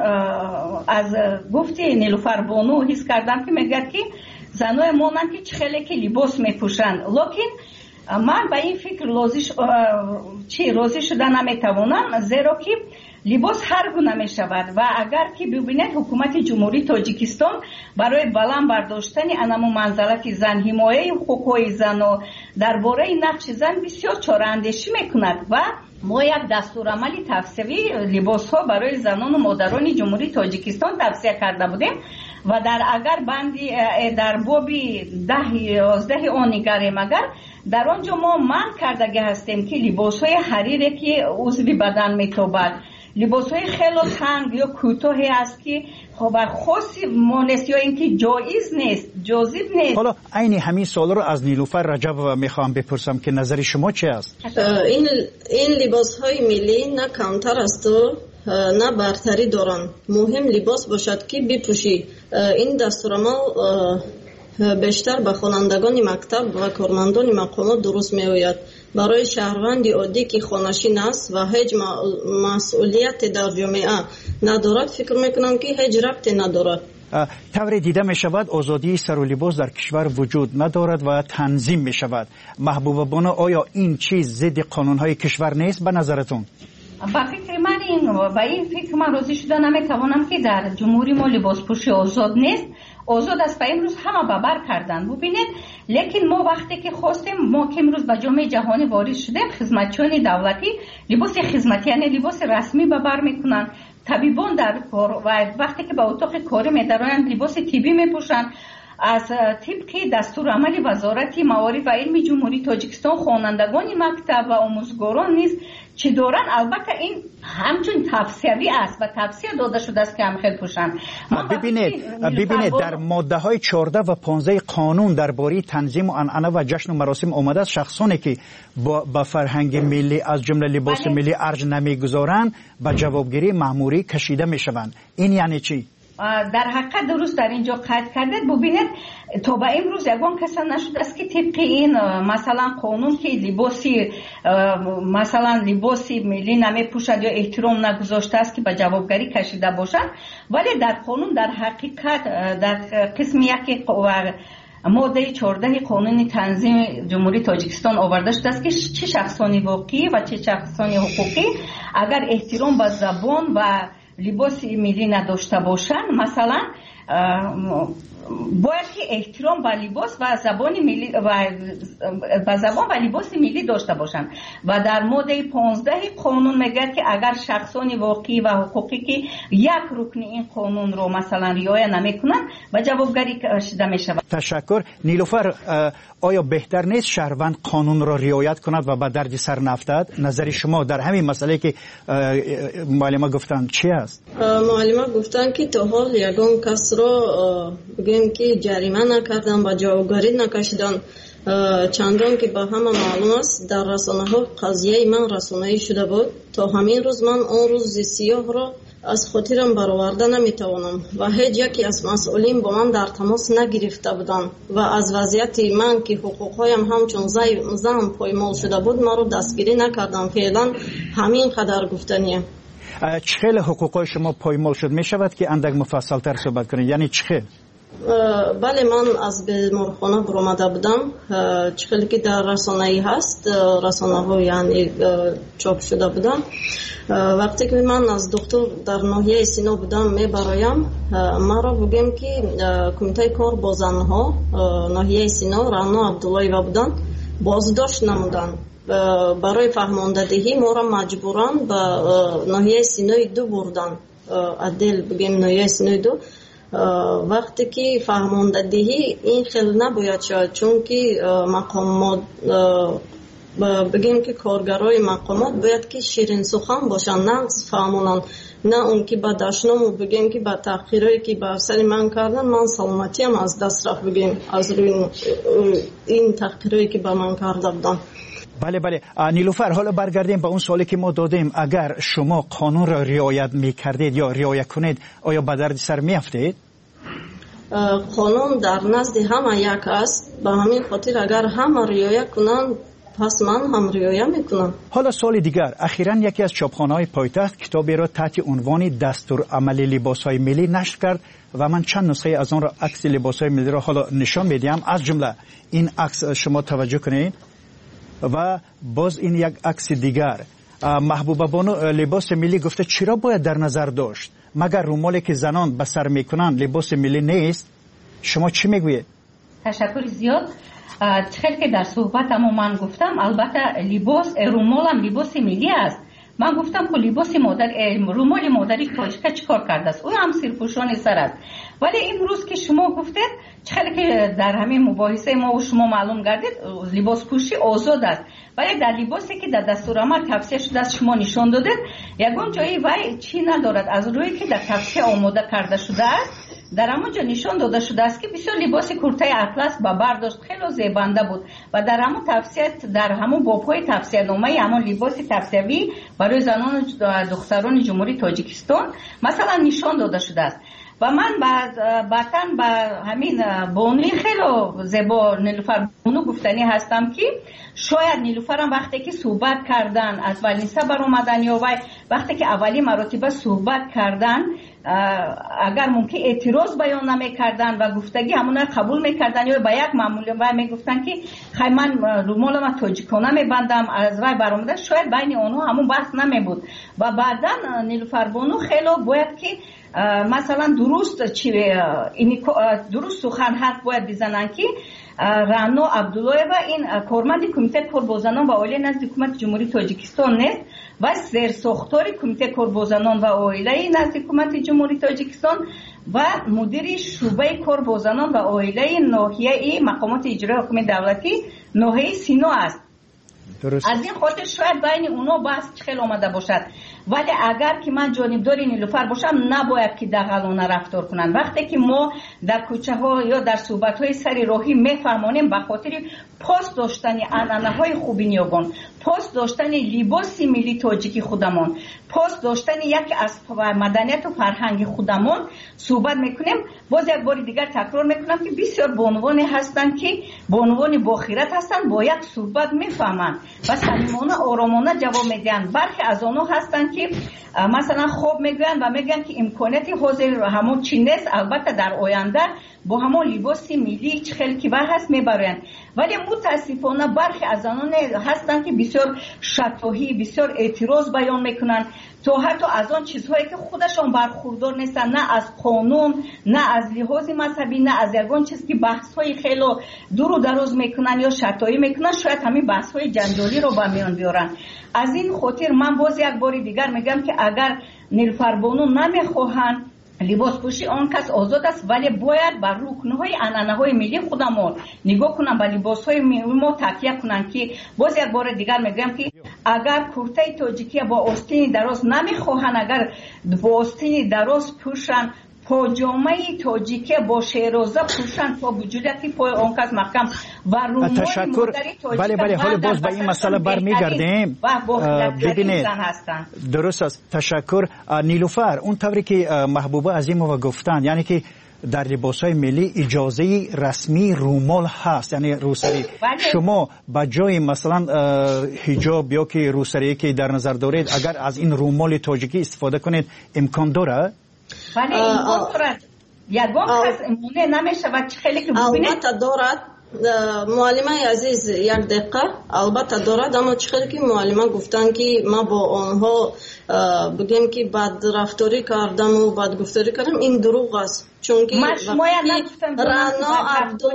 از گفتی نیلوفر بانو حس کردم که میگه که زنای مانند که چخیلی که لباس میپوشند، لکن من به این فکر راضی ش... چی راضی شده نمیتوانم، زیرا که لباس هر گونه می شود و اگر که ببینید حکومت جمهوری تاجیکستان برای بلند برداشتن انمو منزلت زن، حمایه حقوق زن و درباره نقش زن بسیار چاره اندیشی میکند و ما یک دستورالعمل توصیوی لباس ها برای زنان و مادران جمهوری تاجیکستان توصیه کرده بودیم و در اگر بندی در بابی ده یازده آن نگریم، اگر در آنجا ما من کردگی هستیم که لباس های حریری که عضوی بدن میتابد، لباس های خیلی تنگ یا کوتاهی است که خب خاصی مانست یا اینکه جایز نیست، جاذب نیست. حالا عین همین سوال رو از نیلوفر رجب میخوام بپرسم که نظر شما چی است؟ این این لباس های ملی نه کمتر است و نه برتری دارن. مهم لباس باشد که بپوشی. این دستورالعمل بیشتر به خوانندگان مکتب و کارمندان مقامات درست می آید. برای شهروندی عادی که خانشین است و هیچ مسئولیت در جامعه ندارد، فکر میکنم که هیچ ربطی ندارد. طور دیده می شود آزادی سر و لباس در کشور وجود ندارد و تنظیم می شود. محبوبه بانو، آیا این چیز ضد قانون های کشور نیست به نظرتون؟ با فکر من این با این فکر من راضی شده نمیتوانم که در جمهوری ما لباس پوشی آزاد نیست. آزاد است و امروز همه ببر کردن. ببینید لیکن ما وقتی که خواستیم، ما که امروز به جامعه جهانی وارد شدیم، خدمتچیان دولتی لباس خدمتی یعنی لباس رسمی ببر میکنن. طبیبان در کار و وقتی که به اتاق کاری میدارن لباس طبی میپوشن. از طبق دستور عمل وزارت معارف و علم جمهوری تاجیکستان خوانندگان مکتب و آموزگاران نیز چه دارن. البته این همچون توصیوی است و توصیه داده شده است که هم خیلی پوشن. ببینید ببینید در ماده های چهارده و پانزده قانون درباره تنظیم و عنعنه و جشن و مراسم آمده است شخصانی که با فرهنگ ملی از جمله لباس ملی ارج نمیگذارند به جوابگیری مأموری کشیده میشوند. این یعنی چی؟ در حقیقت درست در اینجا قید کردید. ببینید تا به امروز یگان کس نشده است که طبق این مثلا قانون که لباسی مثلا لباسی ملی نمیپوشد یا احترام نگذاشته است که به جوابگری کشیده باشد. ولی در قانون در حقیقت در قسم یک ماده چهارده قانون تنظیم جمهوری تاجیکستان آورده شده است که چه شخصانی واقعی و چه شخصانی حقوقی اگر احترام به زبان و لباس ملی نداشته باشند، مثلا باید که احترام به لباس و زبان ملی و به زبان و لباس ملی داشته باشند. و در ماده پانزده قانون میگه که اگر شخصان واقعی و حقوقی که یک رکن این قانون رو مثلا رعایت نمیکنن و جوابگری کشیده میشود. تشکر. نیلوفر، آیا بهتر نیست شهروند قانون را رعایت کند و به درد سر نفتد؟ نظر شما در همین مسئله که معلمه گفتن چی است؟ معلمه گفتن که تا حال یگان کس را بگیم که جریمه نکردن و جوابگری نکشیدن. چندان که به همه معلوم است در رسانه ها قضیه من رسانه‌ای شده بود. تا همین روز من آن روز سیاه را از خاطرم برآورده نمیتوانم و هیچ یکی از مسئولین با من در تماس نگرفته بودند و از وضعیت من که حقوقهایم همچون زن پایمال شده بود ما رو دستگیری نکردم. فعلا همین قدر گفتنیه. چخیل حقوقهای شما پایمال شد؟ می شود که اندک مفصل تر صحبت کنید؟ یعنی چخیل؟ بله، من از بیمارخانه برآمده بودم. چخیلی که در رسانه ای هست، رسانه ها یعنی چاپ شده بودم. وقتی که من از دکتر در ناحیه سینا بودم میبرایم، ما را بگیم که کمیته کار با زنها ناحیه سینا رانا عبداللهیوه بودن، بازداشت نمودن. برای فهماندهی ما را مجبوران به ناحیه سینای دو بردن. عدل بگیم ناحیه سینای دو. وقتی که فهماندهی این خیلی نباید شد، چون که مقامات بگیم که کارگرای مقامات باید که شیرین سخن باشن، نه فهمونن، نه اون که با دشنامو بگیم که با تحقیرایی که با سر من کردن من سلامتی هم از دست رفت بگیم از روی این تحقیرایی که با من کرده بودن. بله بله. نیلوفر، حالا برگردیم به اون سوالی که ما دادیم. اگر شما قانون را رعایت میکردید یا رعایت کنید آیا به درد سر میافتید؟ قانون در نزد همه یک است، به همین خاطر اگر همه رعایت کنند پس من هم رعایت میکنم. حالا سوال دیگر، اخیراً یکی از چاپخانه‌های پایتخت کتابی را تحت عنوان دستور عمل لباس‌های ملی نشر کرد و من چند نسخه از آن را عکس لباس‌های ملی را حالا نشان میدم. از جمله این عکس شما توجه کنید و باز این یک عکس دیگر. محبوبه بانو لباس ملی گفته چرا باید در نظر داشت؟ مگر رومالی که زنان به سر میکنن لباس ملی نیست؟ شما چی میگویید؟ تشکر زیاد. خیلی که در صحبتم من گفتم البته لباس رومال هم لباس ملی است. من گفتم که لباس مادر رومال مادری تاجیک چیکار کرده است؟ اون هم سرپوشان سر است. ولی امروز که شما گفتید خیلی که در همین مباحثه ما و شما معلوم گردید لباس پوشی آزاد است، ولی در لباسی که در دستور عمل توصیه شده است شما نشان دادید یگان جایی وای چی ندارد از روی که در توصیه آماده کرده شده است. در همونجا نشان داده شده است که بسیار لباس کرته اطلس با برداشت خیلی زیبنده بود و در همون توصیه در همون بابهای توصیه نامه همون لباس توصیوی برای زنان و دختران جمهوری تاجیکستان مثلا نشان داده شده است. و من بعداً با همین بانوی خیلی زیبا نیلوفر بانو گفتنی هستم که شاید نیلوفر هم وقتی که صحبت کردن از ولنسه بر اومدن یا وقتی که اولی مراتبه صحبت کردن اگر ممکن اعتراض بیان نمیکردن و گفتگی همون قبول میکردن یا با یک معمولی و میگفتن که خیلی من رومال ما تاجیکانه میبندم از رای برآمده، شاید بین اونها همون بحث نمیبود. و بعدا نیلوفر بانو خیلی باید که مثلا درست چی درست سخن حرف باید بزنن که رانو عبدالله و این کارمند کمیته کاربازانان و عائله نزد حکومت جمهوری تاجیکستان نیست و سرساختار کمیته کاربازانان و عائله نزد حکومت جمهوری تاجیکستان و مدیر شعبه کاربازانان و عائله ناحیه مقامات اجرایی حکومت دولتی ناحیه سینا است. درست. از این خاطر شاید بین اونا بحث خیلی آمده باشد، ولی اگر که من جانبدار نیلوفر باشم نباید که دغلانه رفتار کنن. وقتی که ما در کوچه ها یا در صحبت های سری راهی میفرمانیم به خاطر پاس داشتن عنعنه های خوبی نیابان، پاس داشتن لباس ملی تاجیکی خودمان، پاس داشتن یک از مدنیت و فرهنگ خودمان صحبت میکنیم، باز یک بار دیگر تکرار میکنم که بسیار بانوانی هستند که بانوانی با خیرت هستند، با یک صحبت میفهمند و صمیمانه آرامانه جواب میدن. برخی از آنها هستند که مثلا خوب میگن و میگن که امکاناتی حاضر همون چی نیست، البته در آینده با همون لباس ملی چه خیلی کیبر هست میبرن، ولی متاسفانه برخی از آنان هستن که بسیار شفاهی بسیار اعتراض بیان میکنن، تو حتی از آن چیزهایی که خودشان برخوردار نیستن، نه از قانون نه از لحاظ مذهبی نه از یگان چیز که بحث های خیلی دور و دراز میکنن یا شتایی میکنن، شاید همین بحث های جنجالی رو به میان بیارن. از این خاطر من باز یک بار دیگر میگم که اگر نیلوفر بانو نمیخواهند لباس پوشی آن کس آزاد است، ولی باید بر رکنهای عنعنه‌های ملی خودمان نگاه کنن، به لباس‌های ما تکیه کنن. که باز یک بار دیگر میگم که اگر کرته تاجیکی با آستین دراز نمیخواهند، اگر با آستین دراز پوشن، پاجامه تاجیکی با شیرازه پوشن تا وجودی پای آن کس محکم و رومال تشکر. بله بله حالا باز به این مسئله برمیگردیم. ببینید درست است. تشکر نیلوفر. اون طوری که محبوبه عظیمова گفتن، یعنی که در لباس‌های ملی اجازه رسمی رومال هست، یعنی روسری. شما با جای مثلا حجاب یا که روسری که در نظر دارید اگر از این رومال تاجیکی استفاده کنید امکان داره؟ ولی امکان دارد. یگان کس امونه نمیشه و خیلی که ببینید البته دارد. معلمه عزیز یک دقیقه البته دارد، اما چخیلی که معلمه گفتن که ما با آنها بگیم که بد رفتاری کردم و بد گفتاری کردم، این دروغ است. چون که رانا عبدو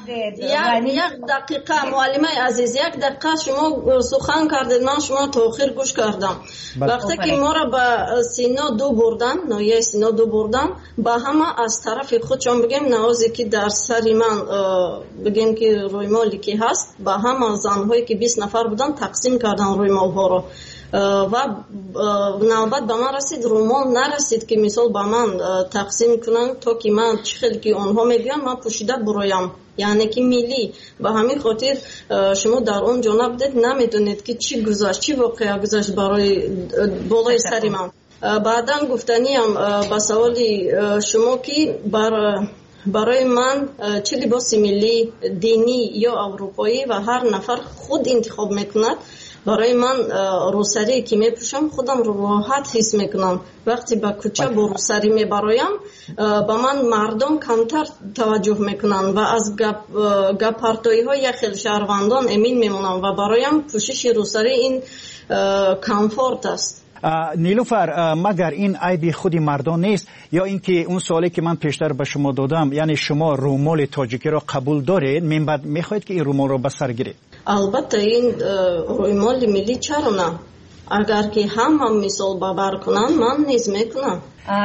یک دقیقه معلمه عزیز یک دقیقه شما سخن کردید، من شما تاخیر گوش کردم. وقتی که ما را به سینا دو بردن، ناحیه سینا دو بردن، با همه از طرف خودشان بگیم نوازی که در سری من بگیم که روی مالی که هست، با همه زنهایی که بیست نفر بودن تقسیم کردن روی مالها رو و نوبت به من رسید، رومال نرسید که مثال به من تقسیم کنن تا که من چه خیلی که آنها میگن من پوشیده برایم، یعنی که ملی. به همین خاطر شما در اون جانب دید نمیدونید که چی گذشت، چی واقعا گذشت برای بالای سری من. بعدا گفتنیم به سوالی شما که بر برای من چه لباس ملی دینی یا اروپایی و هر نفر خود انتخاب میکند، برای من روسری که میپوشم خودم رو راحت حس میکنم. وقتی با کوچه با روسری میبرایم با من مردم کمتر توجه میکنن و از گپ گپارتوی های یک خیلی شهروندان امین میمونم و برایم پوشش روسری این کامفورت است. نیلوفر، مگر این عیب خودی مردان نیست یا اینکه اون سوالی که من پیشتر به شما دادم، یعنی شما رومال تاجیکی را قبول دارید، من بعد میخواید که این رومال را به سر گیرید؟ البته این رومال ملی چرا نه؟ اگر که هم هم مثال باور کنن من نیز میکنم.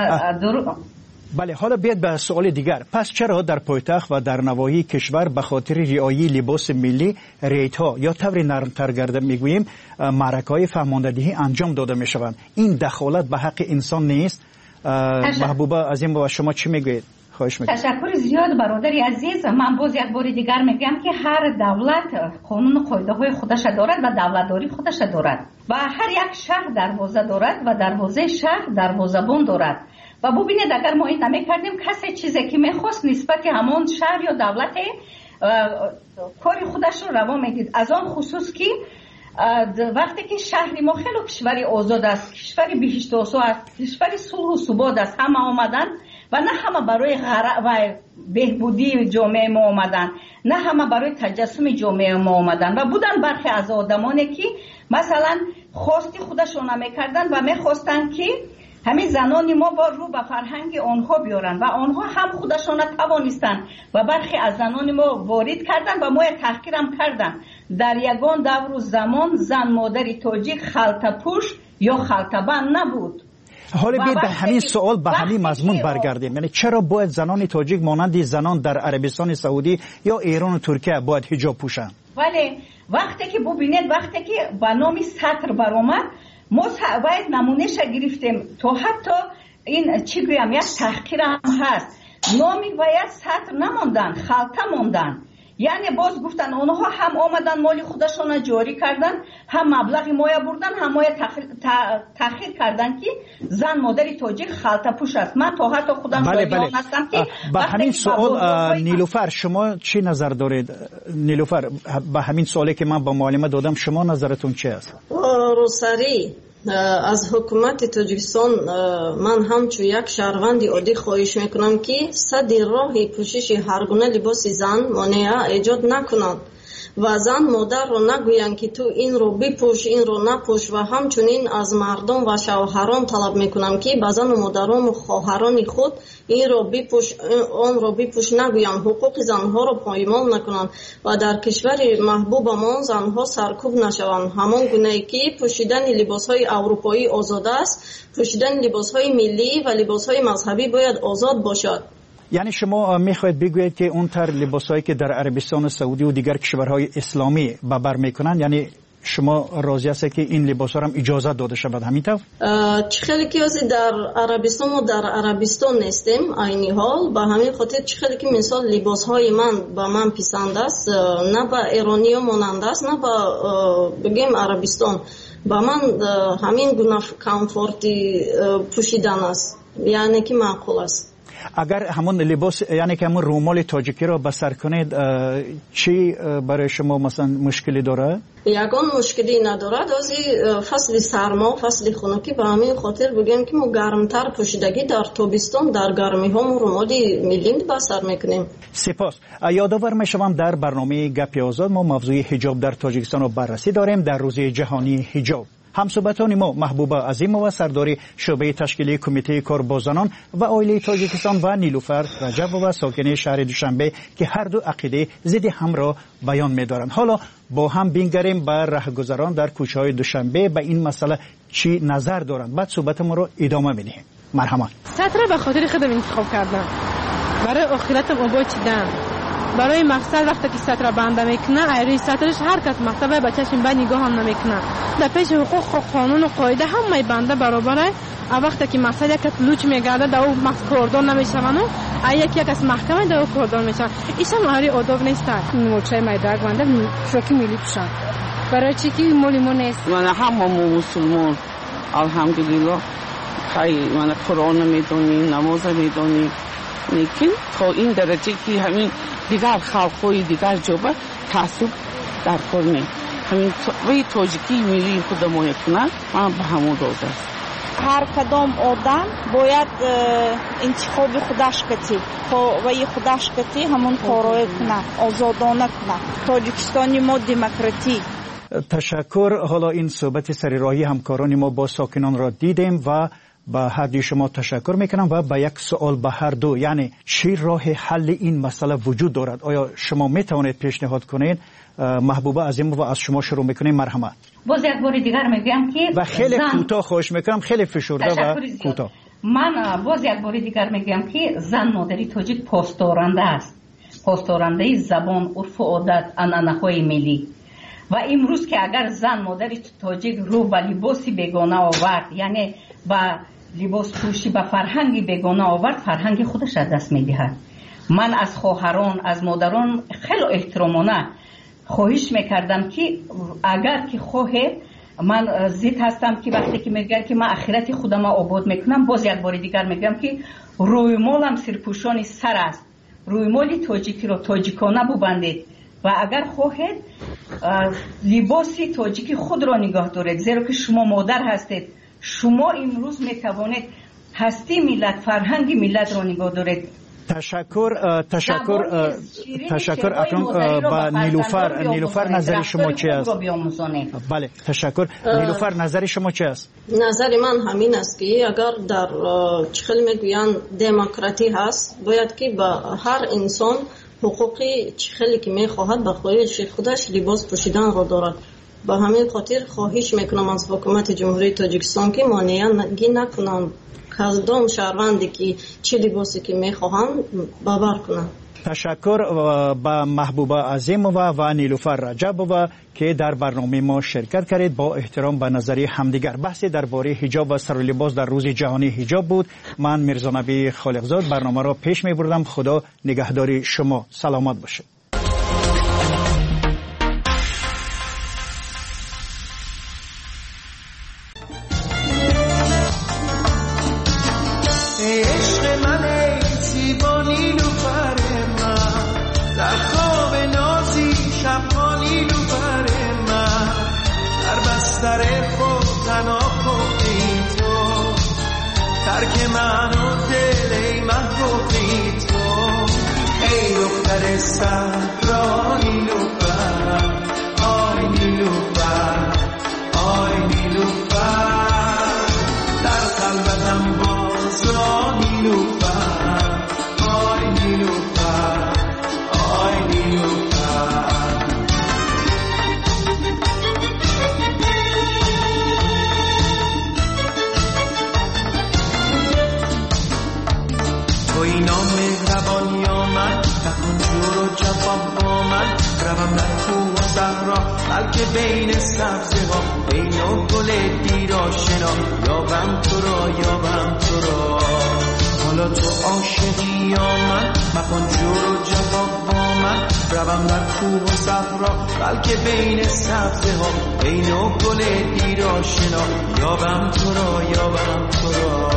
بله، حالا بیاد به سوال دیگر. پس چرا در پایتخت و در نواحی کشور به خاطر رعایت لباس ملی ریت‌ها یا طور نرمتر گرده میگوییم معرکه‌های فهماندهی انجام داده میشوند؟ این دخالت به حق انسان نیست؟ محبوبه عظیم و شما چی میگویید؟ خواهش میکنم. تشکر زیاد برادری عزیز. من باز یک بار دیگر میگم که هر دولت قانون و قاعده های خودش دارد و دولتداری خودش دارد و هر یک شهر دروازه دارد و دروازه شهر دروازه‌بان دارد. و ببینید اگر ما این نمی‌کردیم کسی چیزی که می‌خواست نسبت همون شهر یا دولت کاری خودش رو روا می‌دید. از آن خصوص که وقتی که شهر ما خیلی کشوری آزاد است، کشوری بهشت آسا است، کشوری صلح و ثبات است، همه آمدن و نه همه برای غرق و بهبودی جامعه ما آمدن، نه همه برای تجسم جامعه ما آمدن و بودن برخی از آدمانی که مثلا خواستی خودشون نمیکردن و میخواستن که همین زنان ما با رو به فرهنگ آنها بیارن و آنها هم خودشون توانستن و برخی از زنان ما وارد کردن و ما تحقیرم کردن. در یگان دور و زمان زن مادری تاجیک خلطه پوش یا خلطه بند نبود. حالا بیاید به همین سوال به همین مضمون برگردیم. یعنی چرا باید زنان تاجیک مانند زنان در عربستان سعودی یا ایران و ترکیه باید حجاب پوشن؟ ولی وقتی که ببینید وقتی که به نام سطر برآمد ما باید نمونهش گرفتیم تا حتی این چی گویم یک تحقیر هم هست. نامی باید سطر نماندن، خلطه ماندن. یعنی باز گفتن اونها هم آمدن مالی خودشون جاری کردن، هم مبلغی مایه بردن، هم مایه تأخیر کردن که زن مادری تاجیک خلطه پوش است. من تا حتی خودم بله شایدان بله. هستم که به همین سوال نیلوفر شما چی نظر دارید؟ نیلوفر به همین سوالی که من با معلمه دادم شما نظرتون چی است؟ روسری از حکومت تاجیکستان من همچو یک شهروند عادی خواهش میکنم که صد راه پوشش هر گونه لباس زن مانع ایجاد نکنند و زن مادر رو نگویند که تو این رو بپوش این رو نپوش و همچنین از مردم و شوهران طلب میکنم که به زن و مادران و خواهران خود این رو بپوش اون رو بپوش نگویند، حقوق زنها رو پایمال نکنند و در کشور محبوب ما زنها سرکوب نشوند. همان گونه‌ای که پوشیدن لباس‌های اروپایی آزاد است، پوشیدن لباس‌های ملی و لباس‌های مذهبی باید آزاد باشد. یعنی شما میخواید بگویید که اون تر لباسایی که در عربستان سعودی و دیگر کشورهای اسلامی به بر میکنن، یعنی شما راضی هستید که این لباسا هم اجازه داده شود همینطور؟ چه خیلی که در عربستان و در عربستان نیستیم عینی حال، به همین خاطر چه خیلی که مثال لباسهای من به من پسند است، نه به ایرانی ها مانند است نه به بگیم عربستان، به من همین گونه کامفورتی پوشیدن است، یعنی که معقول است. اگر همون لباس یعنی که همون رومال تاجیکی را بسر کنید چی برای شما مثلا مشکلی داره؟ یگان مشکلی ندارد، از فصل سرما فصل خنکی به همین خاطر بگیم که ما گرمتر پوشیدگی در تابستان در گرمی ها ما رومال میلیند بسر میکنیم. سپاس. یادآور میشوم در برنامه گپ آزاد ما موضوع حجاب در تاجیکستان رو بررسی داریم در روز جهانی حجاب. همصحبتان ما محبوبه عظیمова سرداری شعبه تشکیلی کمیته کار با زنان و عائله تاجیکستان و نیلوفر رجبova ساکن شهر دوشنبه که هر دو عقیده ضد هم را بیان می‌دارند. حالا با هم بینگریم بر راهگذران در کوچه‌های دوشنبه به این مسئله چی نظر دارند. بعد صحبت ما رو ادامه بدیم. مرحبا. سطر به خاطر خودم انتخاب کردم. برای آخرتم آبا چیدم. برای مقصد وقتی که سطر بنده میکنه ایروی سطرش هر کس مقصد بچه‌شون به نگاه هم نمیکنه. در پیش حقوق و قانون و قاعده همه بنده برابره. وقتی که مقصد یک کس لوچ میگرده در اون مقصد کردان نمیشونه و یک یک از محکمه در اون کردان میشن. ایشم هری آداب نیست. موچه میدرگ بنده شوکی میلی پوشن. برای چی که مولی مو نیست. من همه مسلمان الحمدلله خیلی من قرآن میدونیم نماز میدونیم لیکن تا این درجه که همین دیگر خلقهای دیگر جوبه تعصب در کار همین وی تاجیکی میلی خود ما کنه من به همون روزه است. هر کدام آدم باید انتخاب خودش کتی وی خودش کتی همون کارای کنه آزادانه کنه. تاجیکستانی ما دموکراتی. تشکر. حالا این صحبت سریراهی همکاران ما با ساکنان را دیدیم و با هر دوی شما تشکر میکنم و با یک سوال به هر دو، یعنی چی راه حل این مسئله وجود دارد؟ آیا شما میتوانید پیشنهاد کنید؟ محبوبه عظیمова از شما شروع میکنیم. مرحمت. باز یک بار دیگر میگم که و خیلی کوتاه خواهش میکنم، خیلی فشرده و کوتاه. من باز یک بار دیگر میگم که زن مادری تاجیک پاسدارنده است، پاسدارنده زبان، عرف و عادت، عنعنه‌های ملی. و امروز که اگر زن مادری تاجیک رو به لباسی بیگانه آورد، یعنی با لباس پوشی به فرهنگی بیگانه آورد، فرهنگ خودش از دست میدهد. من از خواهران از مادران خیلی احترامانه خواهش میکردم که اگر که خواهد من ضد هستم که وقتی که میگن که من آخرت خودم آباد میکنم، باز یک بار دیگر میگم که روی مالم سرپوشانی سر است، روی مالی تاجیکی رو تاجیکانه ببندید و اگر خواهد لباسی تاجیکی خود را نگاه دارید، زیرا که شما مادر هستید. شما امروز میتوانید هستی ملت، فرهنگ ملت را نگاه دارید. تشکر تشکر تشکر اکنون با نیلوفر نیلوفر نظر شما چی است؟ بله تشکر. نیلوفر نظر شما چی است؟ نظر من همین است که اگر در چخل میگویند دموکراتی هست، باید که با هر انسان حقوقی چخلی که میخواهد به خواهش خودش لباس پوشیدن را دارد. با همین خاطر خواهش میکنم از حکومت جمهوری تاجیکستان که مانعی نکنند کدام شهروندی که چه لباسی که میخواهند باور کنند. تشکر با محبوبه عظیمووا و نیلوفر رجبووا که در برنامه ما شرکت کردید. با احترام به نظری همدیگر بحثی درباره حجاب و سر و لباس در روز جهانی حجاب بود. من میرزا نبی خالقزاد برنامه را پیش میبردم. خدا نگهداری شما. سلامت باشید. ترک من و دل ای محبوبی تو، ای دختر صحرا نیلوفر، آی نیلوفر آی نیلوفر، در قلبتم باز را نیلوفر، آی نیلوفر آی نیلوفر. توی نام مهربانی آمد، نکن جور و جفا با من، روم در کوه و صحرا بلکه بین سبزه ها، بین و گل دیر آشنا، یابم تو را یابم تو را. حالا تو عاشقی آمد، مکن جور و جفا با من، روم در کوه و صحرا بلکه بین سبزه ها، بین و گل دیر آشنا، یابم تو را یابم تو را.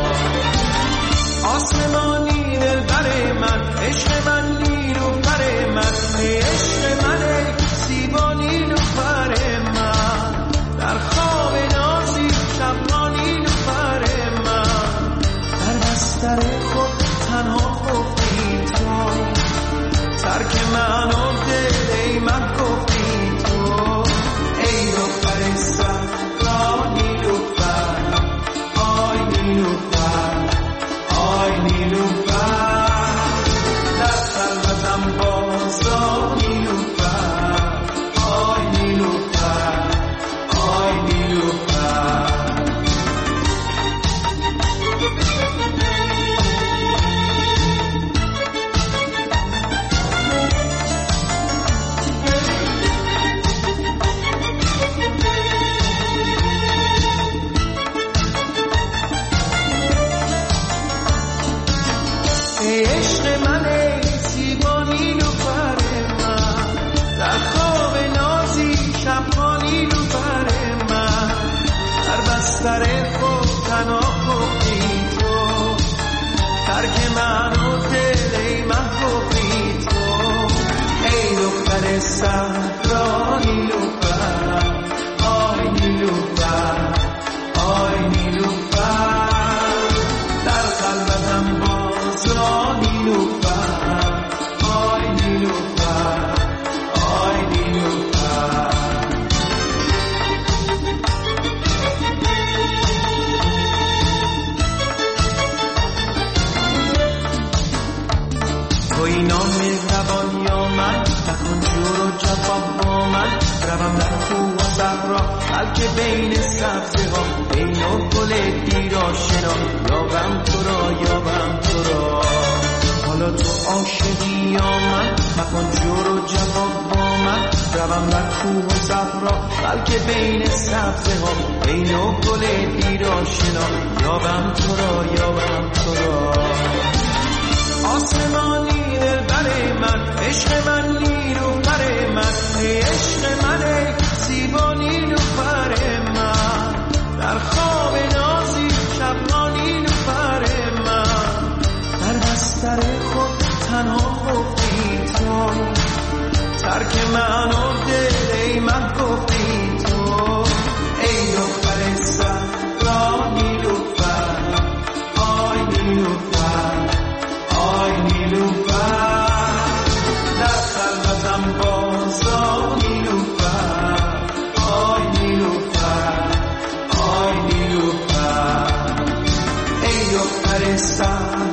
آسمانی دلبر من، عشق من نیلوفر من، عشق من زیبا نیلوفر من، در خواب نازی شب نیلوفر من، در بستر خود تنها خفتی تو، ترک من و دل ای من گفتی تو، ای دختر صحرا نیلوفر، آی نیلوفر آی نیلوفر، در قلبتم بازا نیلوفر، آی نیلوفر آی نیلوفر. ای عشق من ای زیبا نیلوفر من، در خواب نازی شبها نیلوفر من، در بستر خود تنها خفتی تو، ترک من و دل ای محبوبی تو، ای دختر صحرا نیلوفر، آی نیلوفر آی نیلوفر، در قلبتم باز نیلوفر، آی نیلوفر آی نیلوفر. توی نام مهربانی آمد، نکن جور و جفا با من، روم در کوه و صحرا بلکه بین سبزه ها، بین و گل دیر آشنا، یابم تو را یابم تو را. حالا تو عاشقی آمد، مکن جور و جفا با من، روم در کوه و صحرا بلکه بین سبزه ها، بین و گل دیر آشنا، یابم تو را یابم تو را. آسمانی دلبر من، عشق من نیلوفر من، عشق من زیبا نیلوفر من، در خواب نازی شبها نیلوفر من، در بستر خود تنها خفتی تو، ترک من و دل ای سبز